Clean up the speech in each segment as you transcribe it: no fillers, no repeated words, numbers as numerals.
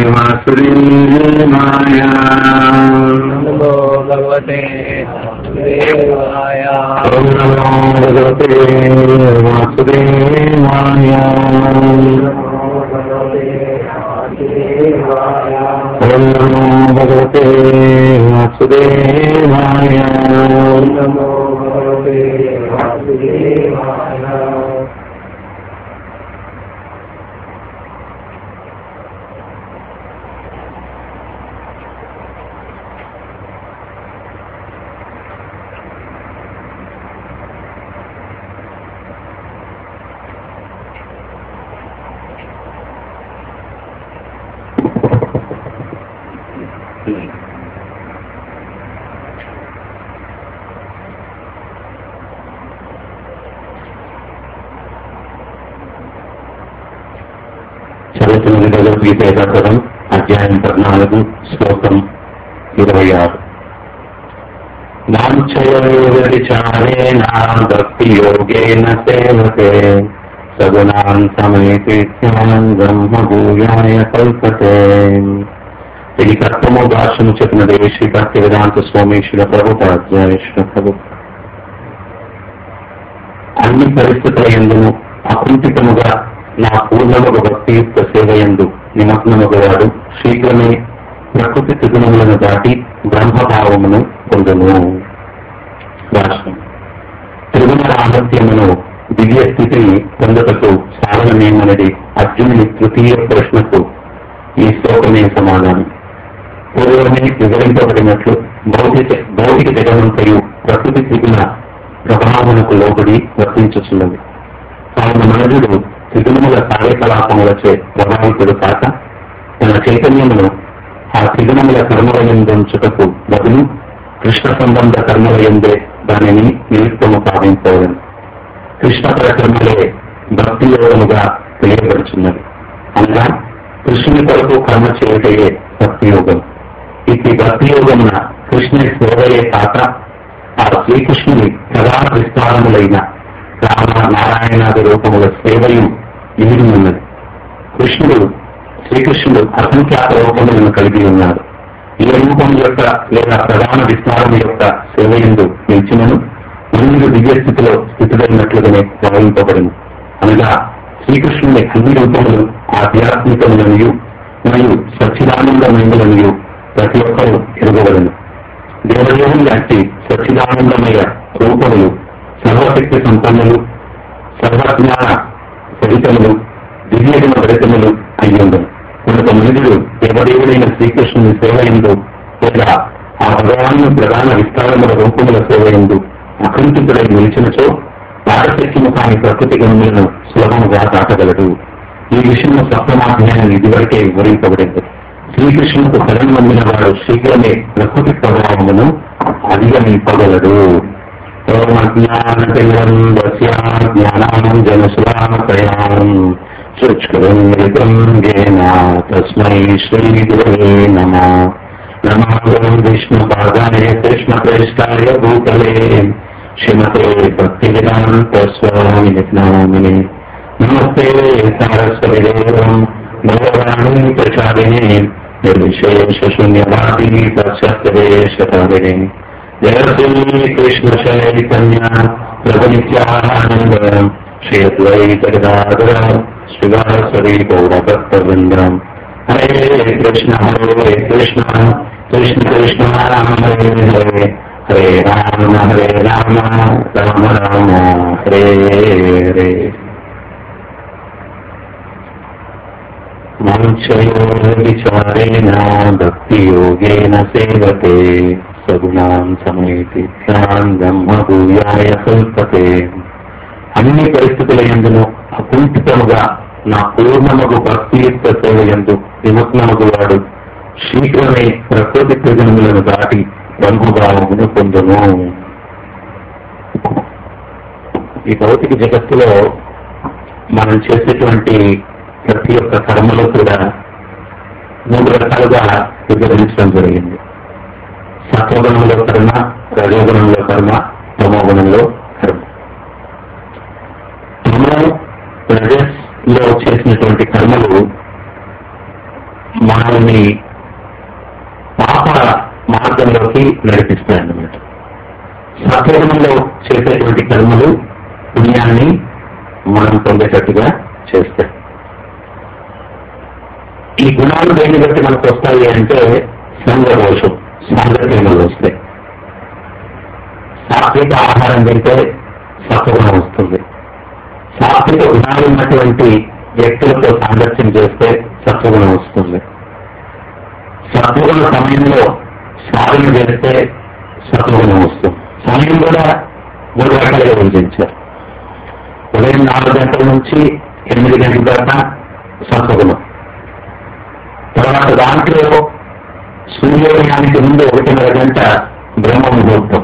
वासुदेवाय नमो भगवते वासुदेवाय ओम नमो भगवते वासुदेवाय ओम नमो भगवते वासुदेवाय नमो भगवते वासुदेवाय చదువుతున్నది భగవద్గీత యథాతథం అధ్యాయం 14 శ్లోకం 26. నాంచయోగవిచారేణ భక్తి యోగేన సేవతే సగుణాన్ సమేత్యాన్ బ్రహ్మభూయాయ కల్పతే. ఇది తత్వము భాష్యము చెప్పినది శ్రీ భక్తి వేదాంత స్వామి శ్రీ ప్రభుపాధ్యాయ శ్రీ ప్రభు. అన్ని పరిస్థితుల యందును అకుంఠితముగా నా పూర్ణముగా భక్తియుక్త సేవయందు నిమగ్నమగవాడు శీఘ్రమే ప్రకృతి త్రిగుణములను దాటి బ్రహ్మభావమును పొందును. భాష్యం. త్రిగుణ రామత్యమును దివ్య స్థితిని పొందుటకు సాధనమేమనేది అర్జునుని తృతీయ ప్రశ్నకు ఈ శ్లోకమే సమాధానం. పూర్వమే వివరింపబడినట్లు భౌతిక జగమంతయు ప్రకృతి త్రిగుణ ప్రభావమునకు లోబడి వర్తించుచున్నది. కావున మనుజుడు త్రిగుణముల కార్యకలాపములచే ప్రభావితుడు కాక తన చైతన్యమును ఆ త్రిగుణముల కర్మలయందుంచుటకు బదులు కృష్ణ సంబంధ కర్మలయందే దానిని నిమిత్తము సాధించవలను. కృష్ణపర కర్మలే భక్తి యోగముగా తెలియబడుచున్నది. అనగా కృష్ణుని కొరకు కర్మ చేయుటయే భక్తి యోగం. ఇది భక్తి యోగమున కృష్ణుని సేవయే కాక ఆ శ్రీకృష్ణుని ప్రధాన విస్తారములైన రామ నారాయణాది రూపముల సేవయు ఇమిడి ఉన్నది. శ్రీకృష్ణుడు అసంఖ్యాత రూపములను కలిగి ఉన్నాడు. ఈ రూపం యొక్క లేదా ప్రధాన విస్తారం యొక్క సేవయందు నిలిచినను మనుషుడు దివ్య స్థితిలో స్థితులైనట్లుగానే భావింపబడింది. అనగా శ్రీకృష్ణుని అన్ని రూపములు ఆధ్యాత్మికములనియు మరియు సచ్చిదానందమయులనియు ప్రతి ఒక్కరూ ఎరుగవలను. దేవదేవుని లాంటి సచ్చిదానందమయ రూపములు సర్వశక్తి సంపన్నులు, సర్వజ్ఞాన సహితములు, దివ్యగుణ భరితములు అయ్యుండను. కనుక మనుషుడు దేవదేవుడైన శ్రీకృష్ణుని సేవయందు లేదా ఆ భగవాను ప్రధాన విస్తారముల రూపముల సేవయందు అకుంఠితుడై నిలిచినచో పారశక్యము కాని ప్రకృతి గమ్యులను సులభముగా దాటగలడు. ఈ విషయంలో సప్తమాధ్యాయం ఇదివరకే వివరింపబడింది. శ్రీకృష్ణుకు శరణు పొందిన వాడు శీఘ్రమే ప్రకృతి ప్రభావమును అధిగమింపగలడు. జ్ఞానం జనసులామతయాం శుష్కృతం తస్మై శ్రీ గురవే నమః. నమో విష్ణుపాదాయ కృష్ణప్రేష్టాయ భూతలే శ్రీమతే భక్తివేదాంత స్వామి నామినే. నమస్తే సారస్వతిదేవం భగవాణి ప్రచారిణే నిర్విశేష శూన్యవాది ప్రత్యక్షదేశతారిణే. జయ శ్రీ కృష్ణ చైతన్య ప్రభు నిత్యానంద శ్రీ అద్వైత గదాధర శ్రీవాసవి గౌరభక్తవృందం. హరే కృష్ణ కృష్ణ కృష్ణ రామ హరే హరే హరే రామ రామ రామ హరే హరే. మంచయోగవిచారేణ భక్తి యోగేన సేవతే సగుణాన్ సమేత్యాన్ బ్రహ్మభూయాయ కల్పతే. అన్ని పరిస్థితుల యందును అకుంఠితముగా నా పూర్ణమగు భక్తియుక్త సేవయందు నిమగ్నమగు వాడు శీఘ్రమే ప్రకృతి త్రిగుణములను దాటి బ్రహ్మభావమును పొందును. ఈ భౌతిక జగత్తులో మనం చేసేటువంటి ప్రతి ఒక్క కర్మలో కూడా 3 రకాలుగా విభజించడం జరిగింది. సత్వగుణంలో కర్మ, రజోగుణంలో కర్మ, తమోగుణంలో కర్మ. తమో రజస్లో చేసినటువంటి కర్మలు మనల్ని పాప మార్గంలోకి నడిపిస్తాయన్నమాట. సత్వగుణంలో చేసేటువంటి కర్మలు పుణ్యాన్ని మనం పొందేటట్టుగా చేస్తాయి. ఈ గుణాలు దేన్ని బట్టి మనకు వస్తాయి అంటే సంఘదోషం, సాంగత్యంలో వస్తాయి. సాత్విక ఆహారం తింటే సత్వగుణం వస్తుంది. సాత్విక గుణాలు ఉన్నటువంటి వ్యక్తులతో సాంగత్యం చేస్తే సత్వగుణం వస్తుంది. సత్వగుణ సమయంలో సాధన చేస్తే సత్వగుణం వస్తుంది. సమయం కూడా 3 గంటలుగా విభజించారు. ఉదయం 4 గంటల నుంచి 8 గంటల దాకా సత్వగుణం. తర్వాత దాంట్లో సూర్యోదయానికి ముందు 1.5 గంట బ్రహ్మ ముహూర్తం.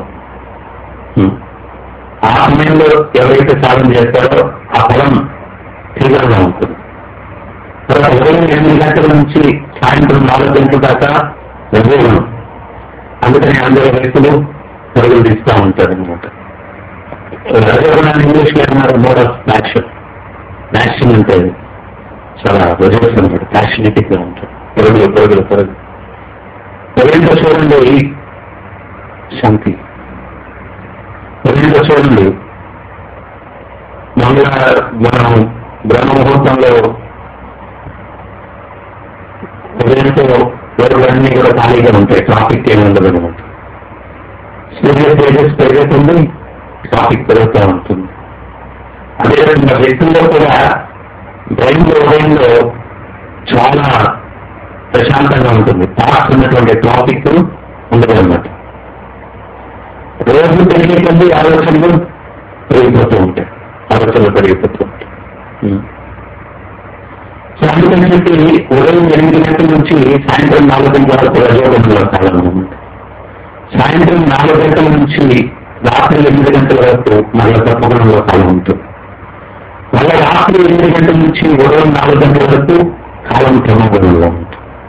ఆ సమయంలో ఎవరైతే సాధన చేస్తారో ఆ ఫలం తీవ్రంగా ఉంటుంది. తర్వాత ఉదయం 8 గంటల నుంచి సాయంత్రం 4 గంటల దాకా రజోగుణం. అందుకని అందరూ రైతులు పరుగులు తీస్తూ ఉంటారు అనమాట. రజోగుణాన్ని ఇంగ్లీష్ లో అన్నారు మోడ్ ఆఫ్ ప్యాషన్. ప్యాషన్ అంటే చాలా రజోస్ అనమాట, ప్యాషనేటిక్ గా ఉంటారు. పరుగులు పరుగులు పరుగులు. ఉదయంలో చూడండి శాంతి. ఉదయంలో చూడండి మామూలుగా మనం బ్రహ్మ ముహూర్తంలో ఉదయంతో రోడ్లన్నీ కూడా ఖాళీగా ఉంటాయి, ట్రాఫిక్ ఏమి ఉండదు అనమాట. సూర్య తేజస్ పెరుగుతుంది, ట్రాఫిక్ పెరుగుతూ ఉంటుంది. అదేవిధంగా వ్యక్తుల్లో కూడా బ్రెయిన్ ఉదయంలో చాలా ప్రశాంతంగా ఉంటుంది. థాట్స్ ఉన్నటువంటి ట్రాఫిక్ ఉండదు అన్నమాట. రోజు పెరిగేటువంటి ఆలోచనలు పెరిగిపోతూ ఉంటాయి, ఆలోచనలు పెరిగిపోతూ ఉంటాయి. సో అందుకని చెప్పి ఉదయం 8 గంటల నుంచి సాయంత్రం 4 గంటల వరకు రజోగుణంలో కాలం అనమాట. సాయంత్రం 4 గంటల నుంచి రాత్రి 8 గంటల వరకు మళ్ళీ సత్వగుణంలో కాలం ఉంటుంది. మళ్ళీ రాత్రి 8 గంటల నుంచి ఉదయం 4 గంటల వరకు కాలం తమోగుణంలో ఉంటుంది.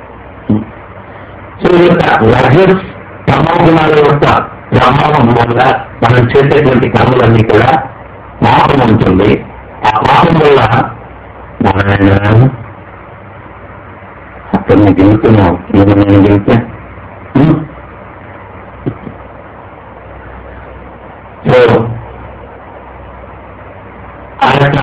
సో ఈ యొక్క లగ్జర్స్ తమోగుణాల యొక్క ప్రభావం వల్ల మనం చేసేటువంటి కర్మలన్నీ కూడా పాపం ఉంటుంది. ఆ పాపం వల్ల అతన్ని గెలుతున్నావు, ఇది నేను గెలిపా. సో ఆ యొక్క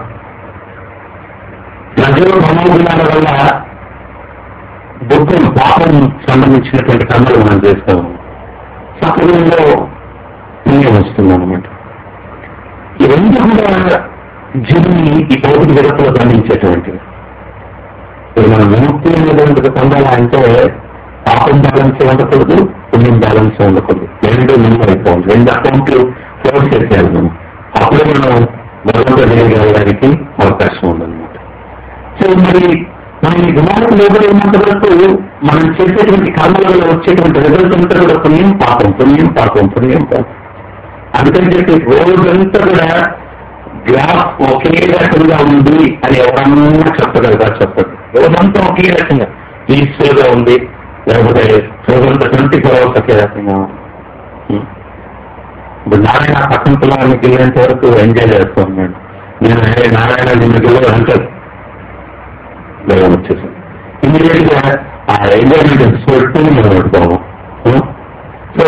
ప్రజలు మనోగుణాల వల్ల దుఃఖం, పాపం సంబంధించినటువంటి కర్మలు మనం చేస్తాము. సత్వగుణంలో పుణ్యం వస్తుంది అనమాట. ఈ రెండు కూడా జీవుని ఈ భౌతిక జగత్తులో బంధించేటువంటివి. ఇప్పుడు మనం విముక్తి అనేటువంటిది పొందాలంటే పాపం బ్యాలెన్స్ ఉండకూడదు, పుణ్యం బ్యాలెన్స్ ఉండకూడదు. 2 నిల్వ అయిపోవాలి. 2 అకౌంట్లు క్లోజ్ చేసేయాలి మనం. అప్పుడే మనం భగవంతుడు చేయగలడానికి అవకాశం ఉందన్నమాట. సో మరి మనం ఈ గుణాలకు లోబడి ఉన్నంత వరకు మనం చేసేటువంటి కర్మలలో వచ్చేటువంటి రిజల్ట్ అంతా కూడా పుణ్యం పాపం, పుణ్యం పాపం, పుణ్యం పాపం. అందుకని చెప్పి రోజంతా కూడా గ్లాస్ ఒకే రకంగా ఉంది అని ఎవరన్నా చెప్పగలరా? చెప్పదు. రోజంతా ఒకే రకంగా పీస్ఫుల్ గా ఉంది, లేకపోతే రోజంతా 24 hours ఒకే రకంగా. ఇప్పుడు నారాయణ పక్కన పిల్లలకి వెళ్ళేంత వరకు ఎంజాయ్ చేస్తూ ఉన్నాడు. నేను నారాయణ నిన్నకి అంటారు దైవం వచ్చేసి ఇమీడియట్ గా ఆ ఎంజాయ్మెంట్ స్పోర్ట్ మనం పెట్టుకోము. సో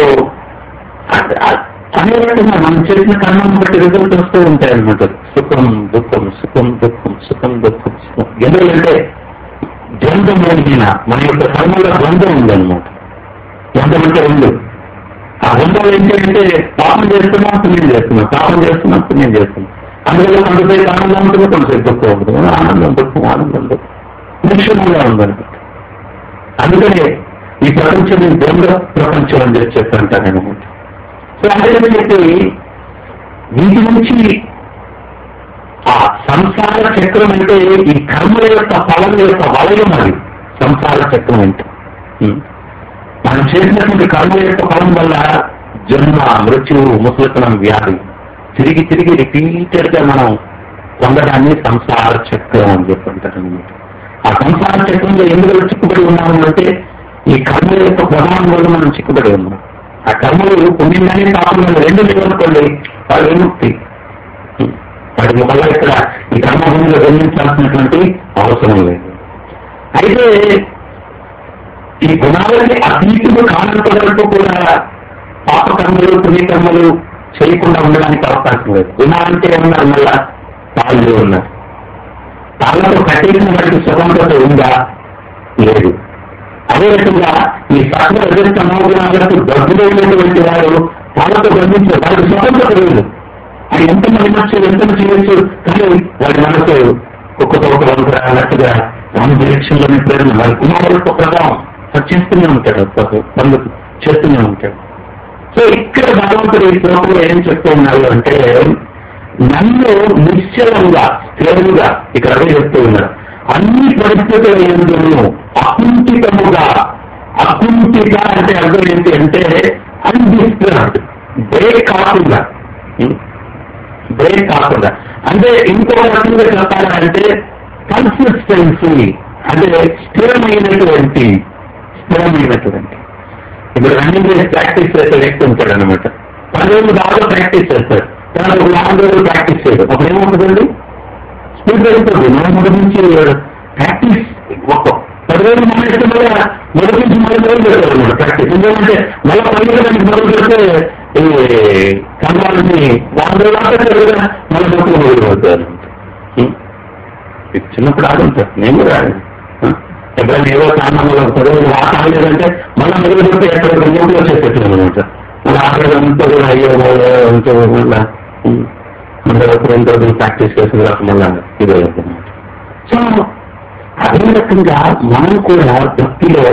అదే రకంగా మనం చేసిన కర్మను బట్టి రిజల్ట్ వస్తూ ఉంటాయి అనమాట. సుఖం దుఃఖం, సుఖం దుఃఖం, సుఖం దుఃఖం, సుఖం. ఎందుకంటే ద్వంద్వం కలిగిన మన యొక్క కర్మలో ద్వంద్వం ఉందన్నమాట. ద్వంద్వం అంటే ఉంది. ఆ ద్వంద్వం ఏంటంటే పాపం చేస్తున్నాం, పుణ్యం చేస్తున్నాం, పాపం చేస్తున్నాం, పుణ్యం చేస్తున్నాం. అందువల్ల కొంతసేపు ఆనందం ఉంటుంది, కొంతసేపు దుఃఖం ఉంటుంది. ఆనందం దుఃఖం, ఆనందం దుఃఖం నిక్షేమంగా ఉందన్నమాట. అందుకనే ఈ ప్రపంచం ద్వంద్వ ప్రపంచం అని చెప్పంటారనమాట. సో అందుకని చెప్పి వీటి నుంచి ఆ సంసార చక్రం అంటే ఈ కర్మల యొక్క ఫలం యొక్క వలయం అది సంసార చక్రం అంటే. మనం చేసినటువంటి కర్మల యొక్క ఫలం వల్ల జన్మ, మృత్యువు, ముసలితనం, వ్యాధి తిరిగి తిరిగి రిపీటెడ్ గా మనం పొందడాన్ని సంసార చక్రం అని చెప్పంటారనమాట. ఆ సంసార చక్రంలో ఎందుకు చిక్కుబడి ఉన్నాము అంటే ఈ కర్మల యొక్క ప్రభావం వల్ల మనం చిక్కుబడి ఉన్నాం. ఆ కర్మలు పుణ్యంగానే పాపంగా 2 లేవనుకోండి, వాడు విముక్తి. వాటి వల్ల ఇక్కడ ఈ కర్మభూమిలో గమనించాల్సినటువంటి అవసరం లేదు. అయితే ఈ గుణాలని అతీతులు కానంత వరకు కూడా పాపకర్మలు పుణ్యకర్మలు చేయకుండా ఉండడానికి అవకాశం లేదు. గుణాలంటే ఏమన్నారు? మళ్ళా తాళ్ళు ఉన్నారు. తాళ్ళతో కట్టేసిన వాటికి స్వతంత్రత ఉందా? లేదు. అదే రకంగా ఈ సకల రజత మనోగుణాలకు దగ్గరైనటువంటి వారు తాళ్ళతో బంధించారు, వాళ్ళకి స్వతంత్రత లేదు. అది ఎంత విమర్శ ఎంత చేయొచ్చు, కానీ వాడి మనసు ఒక్కొక్క వంకర అన్నట్టుగా రామ డైరెక్షన్లోనే ప్రేరణ, వారి కుమారులకు ప్రభావం చేస్తూనే ఉంటాడు, పనులు చేస్తూనే ఉంటాడు. సో ఇక్కడ భగవంతుడు ఈ శ్లోకంలో ఏం చెప్తూ ఉన్నారు అంటే, నన్ను నిశ్చలంగా స్థిరంగా ఇక్కడ అదే చెప్తూ ఉన్నారు, అన్ని పరిస్థితుల యందును అకుంఠితముగా. అకుంఠిత అంటే అర్థం ఏంటి అంటే అన్డిస్టర్బ్డ్, బ్రేక్ కాకుండా. బ్రేక్ కాకుండా అంటే ఇంకో రకంగా చెప్పాలంటే కన్సిస్టెన్సీ, అంటే స్థిరమైనటువంటి ఇప్పుడు రన్నింగ్ రేస్ ప్రాక్టీస్ చేసే వ్యక్తి ఉంటాడు అనమాట. 10 రోజులు బాగా ప్రాక్టీస్ చేస్తాడు, కానీ ఒక 4 రోజులు ప్రాక్టీస్ చేయడం అప్పుడు ఏమవుతుందండి? స్పీడ్ పెరుగుతుంది. మనం మొదటి నుంచి ప్రాక్టీస్ ఒక 10 రోజులు మానేస్తే మళ్ళీ మొదటి నుంచి మళ్ళీ మొదలు పెడతారు అనమాట ప్రాక్టీస్. ఎందుకంటే మళ్ళీ పరిగెత్తడానికి మొదలు పెడితే ఈ కర్మాలని 4 రోజులు ఆడతారు, మళ్ళీ మొదలు పెడతారు. చిన్నప్పుడు ఆడుంటారు, నేను కూడా ఆడాను. ఎప్పుడైనా ఏదో కారణంలో చదువు ఆడలేదంటే మళ్ళీ మొదలు పెడితే ఎక్కడ మూడు వచ్చేసేట్లేదు అనమాట. మళ్ళీ ఆడలేదంతా కూడా అయ్యో అంతా మళ్ళీ అందరూ ఎంతో ప్రాక్టీస్ చేసిన తర్వాత మళ్ళీ ఇదే అనమాట. సో అదే రకంగా మనం కూడా భక్తిలో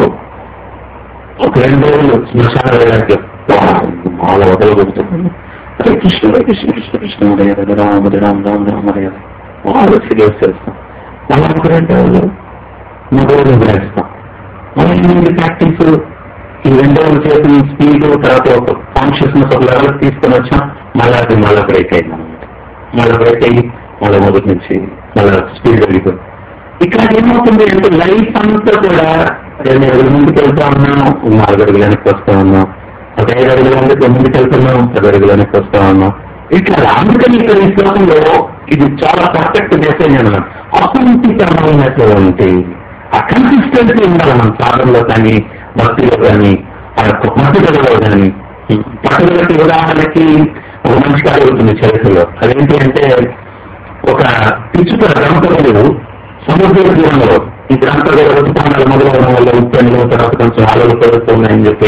ఒక 2 రోజులు శ్మశాన వేళకి మాల వదలు కొడుతున్నాం. అదే కృష్ణుడు కృష్ణ కృష్ణ కృష్ణ హరే రామ రామ రామ రామ హరే వాళ్ళు సీరియస్ చేస్తాం. మళ్ళీ ఒక 2 రోజులు 3 రోజులు వేస్తాం. మళ్ళీ ప్రాక్టీస్ ఈ 2 రోజులు చేసిన స్పీడ్ తర్వాత ఒక కాన్షియస్నెస్ ఒక లెవెల్ తీసుకొని వచ్చాం. మళ్ళీ అది మళ్ళీ బ్రేక్ అయింది అనమాట. మళ్ళీ బ్రేక్ అయ్యి మళ్ళీ మొదటి నుంచి మళ్ళీ స్పీడ్ వెళ్ళిపోయింది. ఇక్కడ ఏమవుతుంది అంటే లైఫ్ అంతా కూడా 2 అడుగుల ముందుకు వెళ్తా ఉన్నాం, 4 అడుగుల వెనక్కి వస్తా ఉన్నాం, ఒక 5 అడుగుల ముందుకు వెళ్తున్నాం, 10 అడుగుల వెనక్కి వస్తా ఉన్నాం. ఇట్లా అందుకని ఇక్కడ ఈ శ్లోకంలో ఇది చాలా పర్ఫెక్ట్ మెసేజ్ అన్నమాట. అకుంఠితమైనటువంటి ఆ కన్సిస్టెన్సీ ఉండాలి మన సాధనలో కానీ భక్తిలో కానీ ఆ పట్టుదలలో కానీ. పట్టుదలకి ఉదాహరణకి ఒక మంచి కార్యం అవుతుంది చరిత్రలో. అదేంటి అంటే ఒక పిచ్చుక దంపతులు సముద్ర తీరంలో ఈ ప్రాంతాల్లో ఋతుపానాలు మొదలవడం వల్ల ఉప్పెన్లు తర్వాత కొంచెం అలలు పెరుగుతున్నాయని చెప్పి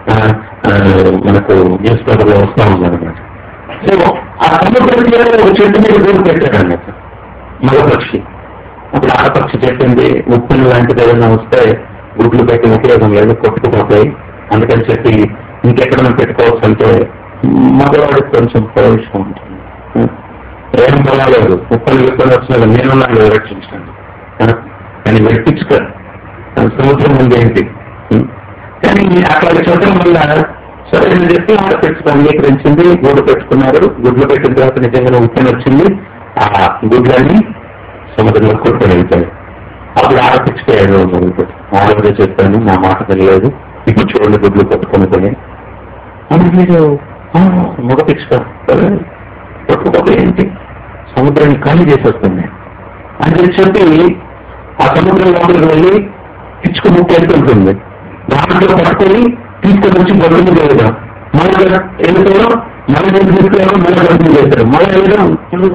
మనకు న్యూస్ పేపర్లో వస్తూ ఉందన్నమాట. సో ఆ సముద్ర తీరంలో ఒక చెట్టు మీద దూరం పెట్టారన్నమాట మగపక్షి. అప్పుడు ఆడపక్షి చెప్పింది ఉప్పెన్లు లాంటిది ఏదైనా వస్తే గుడ్లు పెట్టి ఉపయోగం లేదు, కొట్టుకుపోతాయి, అందుకని చెప్పి ఇంకెక్కడైనా పెట్టుకోవచ్చు అంటే మగవాడికి కొంచెం ప్రవేశం ఉంటుంది. ఏం పర్వాలేదు, ఉప్పలు విప్పలు వచ్చినా నేనున్నాను రక్షించండి కానీ వెట్టించుక సముద్రం ఉంది ఏంటి. కానీ అక్కడ చూడటం వల్ల సరే నేను చెప్పి ఆడపెట్టుకు అంగీకరించింది, గూడు పెట్టుకున్నారు. గుడ్లు పెట్టిన తర్వాత నిజంగా ఉప్పని వచ్చింది, ఆ గుడ్లని సముద్రంలో కొట్టుకొని వెళ్తాడు. అప్పుడు ఆడపిచ్చుకోయాడు మొదలుపెట్టి ఆడవదే చెప్పాను, నా మాట తెలియలేదు, ఇప్పుడు చూడండి గుడ్లు కొట్టుకొని పోయి మీరు మగ పిచ్చుక కొట్టుకోకపోతే ఏంటి సముద్రాన్ని ఖాళీ చేసేస్తుంది అని చెప్పి ఆ సముద్రం లోపలికి వెళ్ళి పిచ్చుకు ముక్కు వెళ్తుంటుంది. దాంట్లో పట్టుకొని తీసుకొని వచ్చి గొడవలు చేయడం, మళ్ళీ వెళ్ళిపోవడం, మళ్ళీ తీసుకురావడం, మళ్ళీ గొడవలు చేశారు, మళ్ళీ వెళ్ళడం.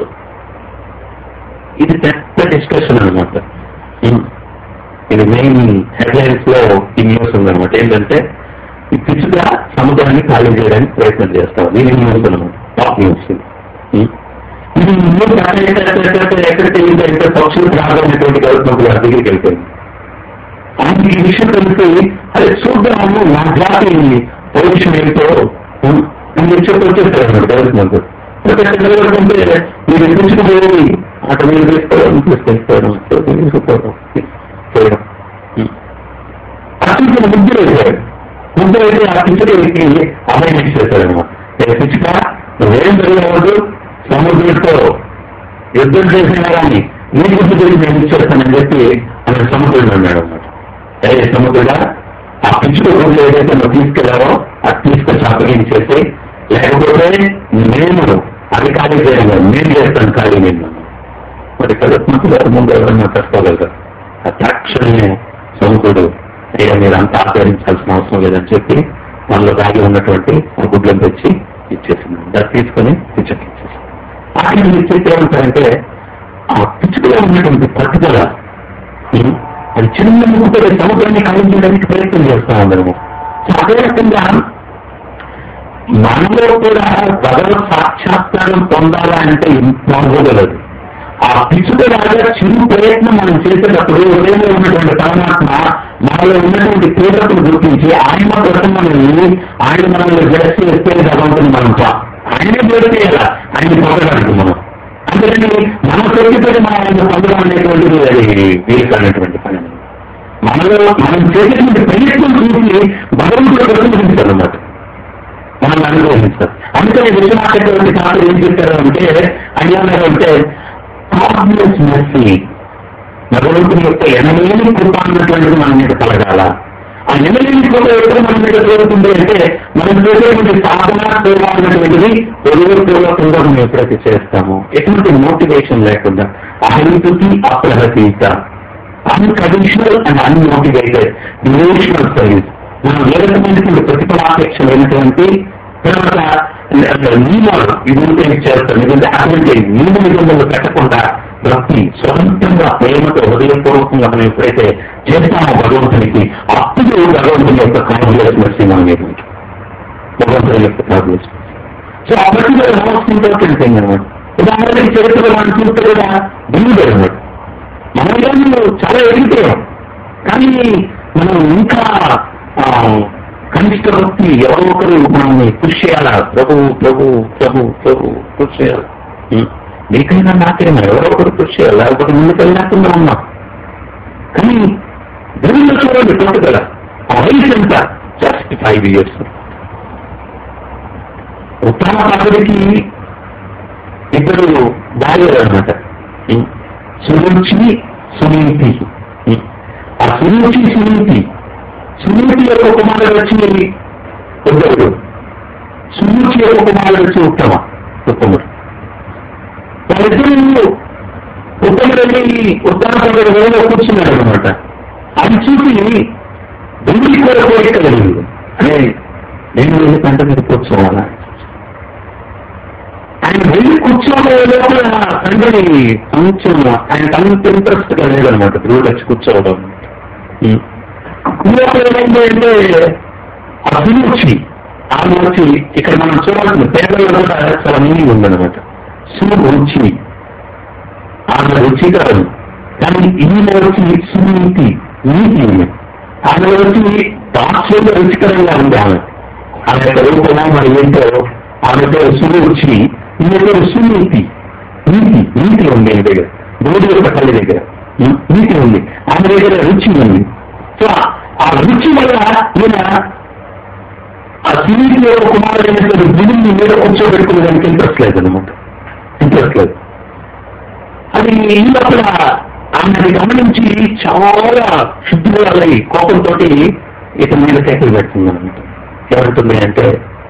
ఇది పెద్ద డిస్కషన్ అనమాట. ఇది మెయిన్ హెడ్లైన్స్ లో ఈ న్యూస్ ఉందనమాట. ఏంటంటే ఈ పిచ్చుక సముద్రాన్ని ఖాళీ చేయడానికి ప్రయత్నం చేస్తాం. ఇది న్యూస్ అనమాట, టాప్ న్యూస్. ఇది న్యూస్ ఎక్కడికి వెళ్ళిందంటే పక్షులు రాగమైనటువంటి గవర్నమెంట్ గారి దగ్గరికి వెళ్ళిపోయింది. ఆయనకి ఈ విషయం తెలిసి అదే చూద్దాము నా జాతి పొజిషన్ ఏంటో అని చెప్పి వచ్చేస్తారు అన్నమాట గవర్నమెంట్. నిలబడుతుంటే మీరు పిచ్చుకుపోయి అటు మీరు తీసుకోవడం తీసుకెళ్ళిపోవడం చేయడం. అతనికి ముద్దు వేశాడు. ముద్దు వేసి ఆ పిచ్చుకకి అపాయింట్మెంట్ చేశాడనమాట. పిచ్చుక నువ్వేం తెలియవద్దు, సముద్రంతో యుద్ధం చేసినా కానీ నీ గుర్తు తెలిసి నేను ఇచ్చేస్తానని చెప్పి ఆయన సముద్రుడు అన్నాడు అనమాట. అదే సముద్రుడా ఆ పిచ్చుక గుడ్లు ఏదైతే నువ్వు తీసుకెళ్లావో అది తీసుకొచ్చి అప్పగించేసి, లేకపోతే నేను అది ఖాళీ చేయను, నేను చేస్తాను ఖాళీ నేను. మరి కలుపుమంతులు ముందు ఎవరన్నా తట్టుకోగలరు. ఆ తక్షణమే సముద్రుడు అయ్యా మీరు అంతా ఆచరించాల్సిన అవసరం లేదని చెప్పి మనలో దాగి ఉన్నటువంటి ఆ గుడ్లను తెచ్చి ఇచ్చేసింది. దాన్ని తీసుకొని పిచ్చుకి ఇచ్చేసి ఆఖరి ఇచ్చేసి ఏమంటారంటే ఆ పిచ్చుకలో ఉన్నటువంటి పట్టుదల అది చిన్న ముక్కుతో సముద్రాన్ని కాలించడానికి ప్రయత్నం చేస్తా ఉన్నాము. సో అదే రకంగా మనలో కూడా భగవత్ సాక్షాత్కారం పొందాలా అంటే ఇంపాసిబుల్. ఆ పిచ్చుకలాగా చిరు ప్రయత్నం మనం చేసేటప్పుడు హృదయంలో ఉన్నటువంటి పరమాత్మ మనలో ఉన్నటువంటి తీవ్రతను గుర్తించి ఆయన కోసం మనల్ని ఆయన మనల్ని జడ్స్ చేస్తే భగవంతుని మనం ఆయనే జోడిచేయాల ఆయన పొందడానికి మనం. అందుకని మన తొలిపడి మనం ఆయన పొందడం అనేటువంటిది అది వీలు కానటువంటి పని. మనలో మనం చేసేటువంటి ప్రయత్నం చూసి భగవంతుడు ప్రతినిధించారు అన్నమాట, మనం అనుభవించారు. అందుకని విశ్వనాథటువంటి కాదు ఏం చెప్తారు అంటే అయ్యా అంటే భగవంతుని యొక్క ఎనలేని కృప అన్నటువంటిది మన మీద కలగాల. ఆ ఎనలేని కృప ఎప్పుడు మన మీద జరుగుతుంది అంటే మనం చేసేటువంటి సాధన సేవ అన్నటువంటిది పూర్వపూర్వకంగా మనం ఎప్పుడైతే చేస్తామో ఎటువంటి మోటివేషన్ లేకుండా అహంతుకి అప్రహతీత unconditional and unmotivated devotional service మనం ఏ రకమైనటువంటి ప్రతిఫలాపేక్ష లేనటువంటి తర్వాత నియమాలు ఇదంతా చేస్తాం. ఎందుకంటే అటువంటి నియమ నిబంధనలు పెట్టకుండా భక్తి స్వతంత్రంగా ప్రేమతో హృదయపూర్వకంగా మనం ఎప్పుడైతే చేస్తామో భగవంతునికి అప్పుడు భగవంతుని యొక్క కాంగ్రెస్ మెర్సీ మనం ఎదుగుతాం, భగవంతుని యొక్క కాంగ్రెస్. సో ఆ పర్టికులర్ మోస్ట్ ఇంపార్టెంట్ థింగ్ అనమాట. ఉదాహరణకి చరిత్రలో మనం చూస్తే కూడా బిల్లు అనమాట. మనలో చాలా ఎదిగిపోయాం, కానీ మనం ఇంకా కనిష్ట భక్తి ఎవరో ఒకరు మనల్ని కృషి చేయాలా, ప్రభు ప్రభు ప్రభు ప్రభు కృషి చేయాలి. నీకైనా నాకైనా ఎవరో ఒకరు కృషి చేయాలి, లేకపోతే ముందుకు లేకుండా ఉన్నాం. కానీ దేవుళ్ళు చూడండి పట్టుదల ఆ వయసు ఎంత, జస్ట్ 5 years. ఉత్తరాఖండ్కి ఇద్దరు భార్యలు అనమాట, సురుచి సునీతి. ఆ సురుచి సునీతి యొక్క కుమారుడు వచ్చి ఉత్తముడు, సురుచి యొక్క కుమారుడు వచ్చి ఉత్తముడు. వాళ్ళిద్దరు ఉత్తముడు వెళ్ళి ఉత్తరాఖండ్ వేలో కూర్చున్నాడు అనమాట. అది చూసి దేవుడికి కూడా కోరిక కలిగింది, అనే నేను వెళ్ళి పంట మీద కూర్చోవాలా. ఆయన వెళ్ళి కూర్చోవడం లోపల తండ్రిని కొంచెం ఆయన అంత ఇంట్రెస్ట్ గా లేదనమాట దేవుడు వచ్చి కూర్చోవడం. ఏమైంది అంటే అభిరుచి ఆమె వచ్చి ఇక్కడ మనం చూడాల్సిన పేదల్లో కూడా చాలా మీనింగ్ ఉందన్నమాట. సురుచి ఆమె రుచి కాదు, కానీ ఈమె వచ్చి సునీతి నీతి ఉంది. ఆమె వచ్చి దాక్షంగా రుచికరంగా ఉంది. ఆమె యొక్క రూపంలో మరి ఏంటో ఆమె పేరు సురుచి, ఈమె పేరు సునీతి. నీతి ఉంది ఈమె దగ్గర, దేవుడి యొక్క తల్లి దగ్గర నీతి ఉంది, ఆమె దగ్గర రుచి ఉంది. సో ఆ రుచి వల్ల ఈయన ఆ సునీతి యొక్క కుమారుడైనటువంటి గుడిని మీద కూర్చోబెట్టుకునేదానికి ఇంట్రెస్ట్ లేదు అనమాట, ఇంట్రెస్ట్ లేదు. అది ఈ లోపల ఆమె గమనించి చాలా శుద్ధులై కోపంతో ఇతని మీద కేకలు పెడుతుంది అనమాట. ఏమంటుంది అంటే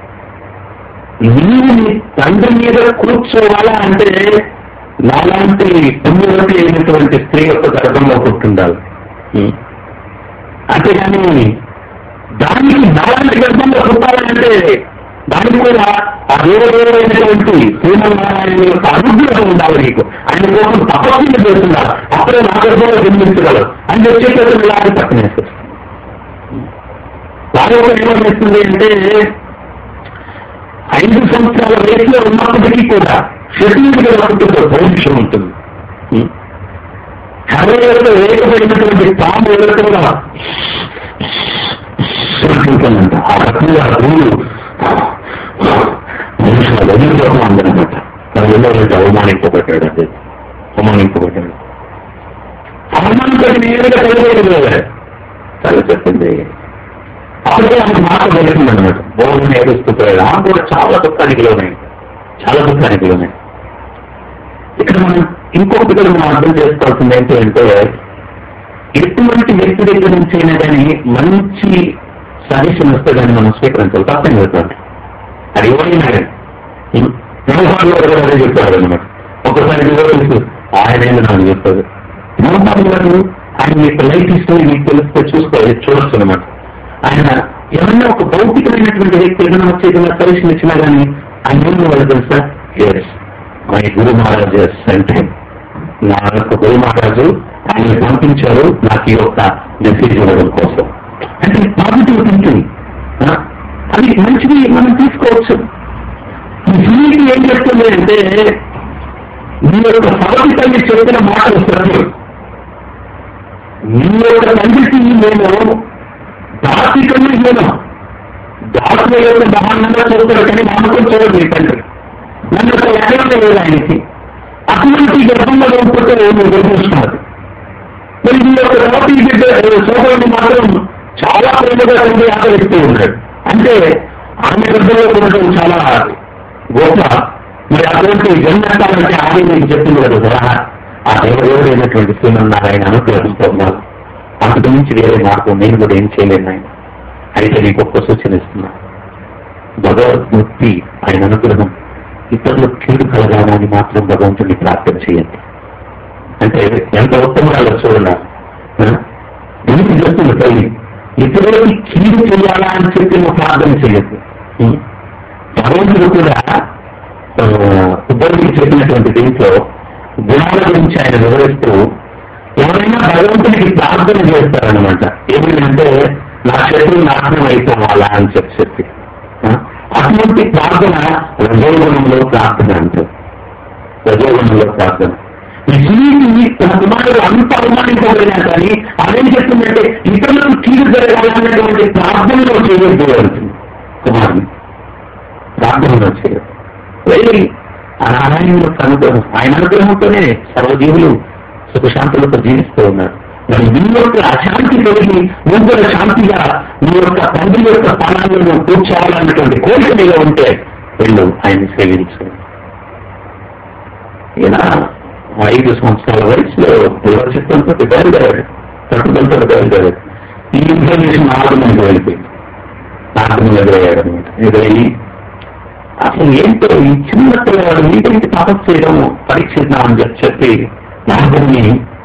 నీవు నీ తండ్రి మీద కూర్చోవాలా అంటే నాలాంటి పుణ్యవతి అయినటువంటి స్త్రీ యొక్క గర్భంలో పుట్టుండాలి, అంతేగాని దానికి నాలాంటి గర్భంలో పుట్టాలంటే దానికి కూడా ఆ వేరైనటువంటి శ్రీమన్నారాయణ యొక్క అనుగ్రహం ఉండాలి. నీకు ఆయన కోసం తపస్సులు చేస్తున్నారు, అప్పుడే నా గర్భంలో జన్మించగలరు అని చెప్పేటప్పుడు లాగా పక్కనేస్తారు. లాగా ఏమనిపిస్తుంది అంటే 5 సంవత్సరాల వయసులో ఉన్నప్పటికీ కూడా శరీరంలో పట్టుకున్న భవిష్యం ఉంటుంది. కర్రలతో వేయబడినటువంటి తాము ఎవరికైనా ఉంటుందంట. ఆ రకంగా రూలు మనుషులు ఎదురుగా ఉందనమాట. తన వెళ్ళి అవమానింపబడ్డాడు, అదే అవమానింపబడ్డాడు. అవమానింపడి నేరుగా తెలియలేదు తల చెప్పింది. అప్పుడే ఆమెకు మాట తెలిసింది అనమాట. బోధన ఏడుస్తుంటాడు. ఆమె కూడా చాలా దుఃఖానికి లోనాయి, చాలా దుఃఖానికి లోనాయి. ఇక్కడ మనం ఇంకొకటి కూడా మనం అర్థం చేసుకోవాల్సింది ఏంటి అంటే ఎటువంటి వ్యక్తి దగ్గర నుంచి అయినా కానీ మంచి సజెషన్ వస్తే కానీ మనం స్వీకరించాలి, తప్పని చెప్తాడు. అది ఎవరైనా వ్యవహారంలో కూడా అదే చెప్పాడు అనమాట. ఒకసారి ఆయన నాకు చెప్తాడు, వ్యవహారం గారు ఆయన మీకు లైఫ్ హిస్టరీ మీకు తెలిస్తే చూడొచ్చు అనమాట. ఆయన ఏమన్నా ఒక భౌతికమైనటువంటి వ్యక్తి ఏదైనా వచ్చి ఏదైనా పరీక్షలు ఇచ్చినా కానీ ఆయన ఏం వాళ్ళు తెలుసా, ఎస్ మై గురు మహారాజెస్ అంటే నా యొక్క గురు మహారాజు ఆయన పంపించారు నాకు ఈ యొక్క మెసేజ్ ఇవ్వడం కోసం. అంటే పాజిటివ్ థింకింగ్ అది మంచిది, మనం తీసుకోవచ్చు. దీనికి ఏం చెప్తుంది అంటే నీ యొక్క సవతి తల్లి చెప్పిన మాటలు సరే, నీ యొక్క తండ్రికి నేను దాసికన్నా ఇవ్వను, దాసుల యొక్క మహానంగా చదువుతాడు కానీ నమ్మకం చూడదు నీ తండ్రి, నన్ను ఒక ఎక్కడ లేదు ఆయనకి. అటువంటి గర్భంలో లేకపోతే నేను గర్భిస్తున్నారు. మరి నీ యొక్క సవతి సోదరుని మాత్రం చాలా ప్రేమగా తండ్రి ఆదరిస్తూ ఉన్నాడు. అంటే ఆమె గర్భంలో ఉండటం చాలా గొప్ప. మరి అటువంటి జన్మకాలంటే ఆమె మీకు చెప్పింది కదా, ఆ దేవదేవుడైనటువంటి శ్రీమన్నారాయణ అనుగ్రహంతో ఉన్నారు. అంతకు మించి వేరే మార్గం నేను కూడా ఏం చేయలేను ఆయన. అయితే నీకు ఒక్క సూచన ఇస్తున్నా, భగవద్ముక్తి ఆయన అనుగ్రహం ఇతరులు కీడు కలగాలని మాత్రం భగవంతుడిని ప్రార్థన చేయండి. అంటే ఎంత ఉత్తమరాలో చూడాలి. ఎందుకు చెప్తుంది తల్లి, ఇతరులకి కీడు చేయాలా అని చెప్పి నువ్వు ప్రార్థన చేయద్దు. భగవంతుడు కూడా ఉద్దరికి చెప్పినటువంటి దీంట్లో గుణాల గురించి ఆయన వివరిస్తూ ఎవరైనా భగవంతుడికి ప్రార్థన చేస్తారనమాట. ఏమిటంటే నా శత్రువు నాశనం అయిపోవాలా అని చెప్పి అటువంటి ప్రార్థన రజోగుణంలో ప్రార్థన అంటారు. రజోగుణంలో ప్రార్థన ఈ జీవిని తన కుమారుడు అంత అవమానించబడినా కానీ అదేం చెప్తుందంటే ఇతరులకు కీడు జరగాలన్నటువంటి ప్రార్థనలో చేయొద్దు అంటుంది. కుమారుని ప్రార్థనలో చేయొద్దు. వెళ్ళి ఆయన అనుగ్రహం, ఆయన అనుగ్రహంతోనే సర్వజీవులు సుఖశాంతులతో జీవిస్తూ ఉన్నారు. మరి నీ యొక్క అశాంతి కలిగి నువ్వు కూడా శాంతిగా నీ యొక్క తండ్రి యొక్క స్థానాల్లో నువ్వు కూర్చోవాలన్నటువంటి కోరిక మీద ఉంటే వెళ్ళు ఆయన్ని సేవించు. ఈయన 5 సంవత్సరాల వయసులో చిత్తంతో బయలుదేరాడు, పట్టుదలతో బయలుదేరాడు. ఈ ఇన్ఫర్మేషన్ 4 మంది వెళ్ళిపోయింది. 4 మంది ఎదురయ్యాడు అనమాట. ఎదురయ్యి అసలు ఏంటో ఈ చిన్న పిల్లవాడు నీటికి తపస్సు చేయడం పరీక్షిద్దామని చెప్పి నాగుడిని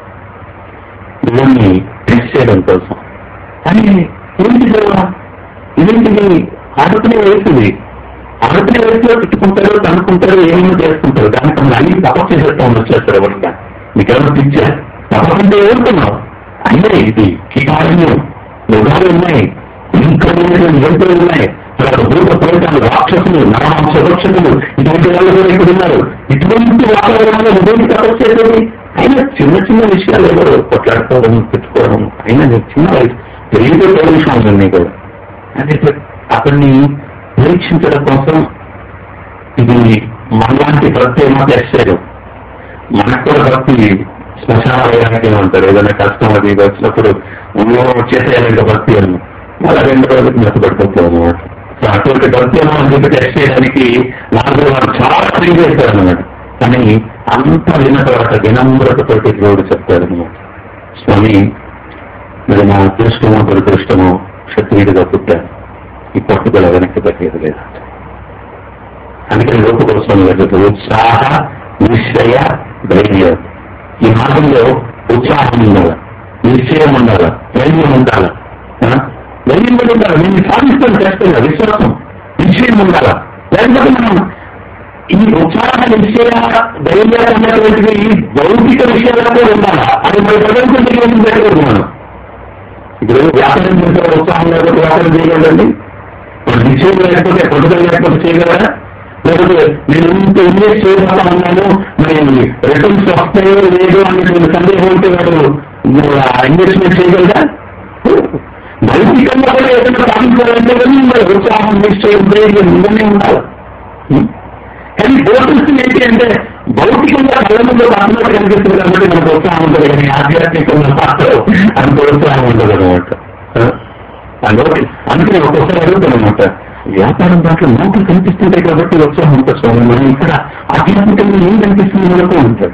ఇవన్నీ టెస్ట్ చేయడం కోసం. కానీ ఏంటి ఇదేంటిది ఆడుకునే వేస్తుంది, ఆడుకునే వయసులో తిట్టుకుంటారు, కనుక్కుంటారు, ఏమేమో చేసుకుంటారు. దానికి అన్ని తపస్సు చేసేస్తామని వచ్చేస్తారు. ఎవరిగా మీకెవరు పిచ్చారు తపస్సుంటే ఏడుతున్నావు అంటే ఇది కీటారణ్యం, యుగాలు ఉన్నాయి, ఇంకా జంతువులు ఉన్నాయి, తర్వాత భూత ప్రేతాలు, రాక్షసులు, నరమాంస రక్షకులు, ఇటువంటి వాళ్ళు కూడా ఇక్కడ ఉన్నారు. ఇటువంటి వాతావరణంలో ఇదేంటి తపస్సు చేసేది? అయినా చిన్న చిన్న విషయాలు ఎవరు కొట్లాడుకోవడం, పెట్టుకోవడం, అయినా చిన్న వయసు తెలియదు విషయం ఉంది కూడా. అంటే అతన్ని పరీక్షించడం కోసం ఇది మనలాంటి భక్తి ఏమో చేస్తారు. మనకు కూడా భక్తి శ్మశాన వేయాలంటే ఉంటారు. ఏదైనా కష్టం అది వచ్చినప్పుడు చేసేయాలంటే భక్తి అని మళ్ళీ 2 రోజులకు మెత్తపడిపోతాం అనమాట. సో అటువంటి భక్తి ఏమో అని చెప్పి టెస్ట్ చేయడానికి నాకు చాలా ట్రై చేశారు అనమాట. కానీ అంతా విన్న తర్వాత వినమ్రతతోటి దేవుడు చెప్తారనమాట, స్వామి మరి నా అదృష్టమో దురదృష్టమో క్షత్రియుడిగా పుట్టాను, ఈ పట్టుదల వెనక్కి పెట్టేది లేదు. అందుకని రూపకోసం ఉత్సాహ నిశ్చయ ధైర్యం. ఈ మార్గంలో ఉత్సాహం ఉండాలి, నిశ్చయం ఉండాలి, ధైర్యం ఉండాలి, ధైర్యం కూడా ఉండాలి. నేను సాధిస్తాను, చేస్తాను, విశ్వాసం నిశ్చయం ఉండాలా. లేకపోతే మనం ఈ ఉత్సాహ నిశ్చయ ధైర్యం అన్నటువంటిది భౌతిక విషయాలతో ఉండాలా. అది మన ప్రజలకు పెట్టకూడదు. మనం ఇప్పుడు వ్యాపారం చేసే ఉత్సాహం లేకపోతే వ్యాపారం చేయగలండి. నిశ్చయం లేకపోతే పట్టుదల లేకపోతే చేయగలరా? లేకపోతే నేను ఇంత ఇన్వెస్ట్ చేయబోతా ఉన్నాను, మరి రిటర్న్స్ వస్తాయో లేదో అనే సందేహం ఉంటే వాడు ఇన్వెస్ట్మెంట్ చేయగలరా? భౌతికంగా కూడా ఏదైనా సాధించాలంటే మరి ఉత్సాహం నిశ్చయం ధైర్యం ఇవన్నీ ఉండాలి. కానీ దురదృష్టం ఏంటి అంటే భౌతికంగా కళ్ళలో బాధ్యత కనిపిస్తుంది కాబట్టి మనకు ఉత్సాహం ఉంటుంది, కానీ ఆధ్యాత్మికంగా మాత్రం అంత ఉత్సాహం ఉండదు అనమాట. అందుకని ఒక్కొక్కసారి అడుగుతాను అనమాట, వ్యాపారం దాంట్లో నోట్లు కనిపిస్తుంటాయి కాబట్టి ఉత్సాహం ఉంటుంది. మనం ఇక్కడ ఆధ్యాత్మికంగా ఏం కనిపిస్తుంది మనకు ఉంటాడు.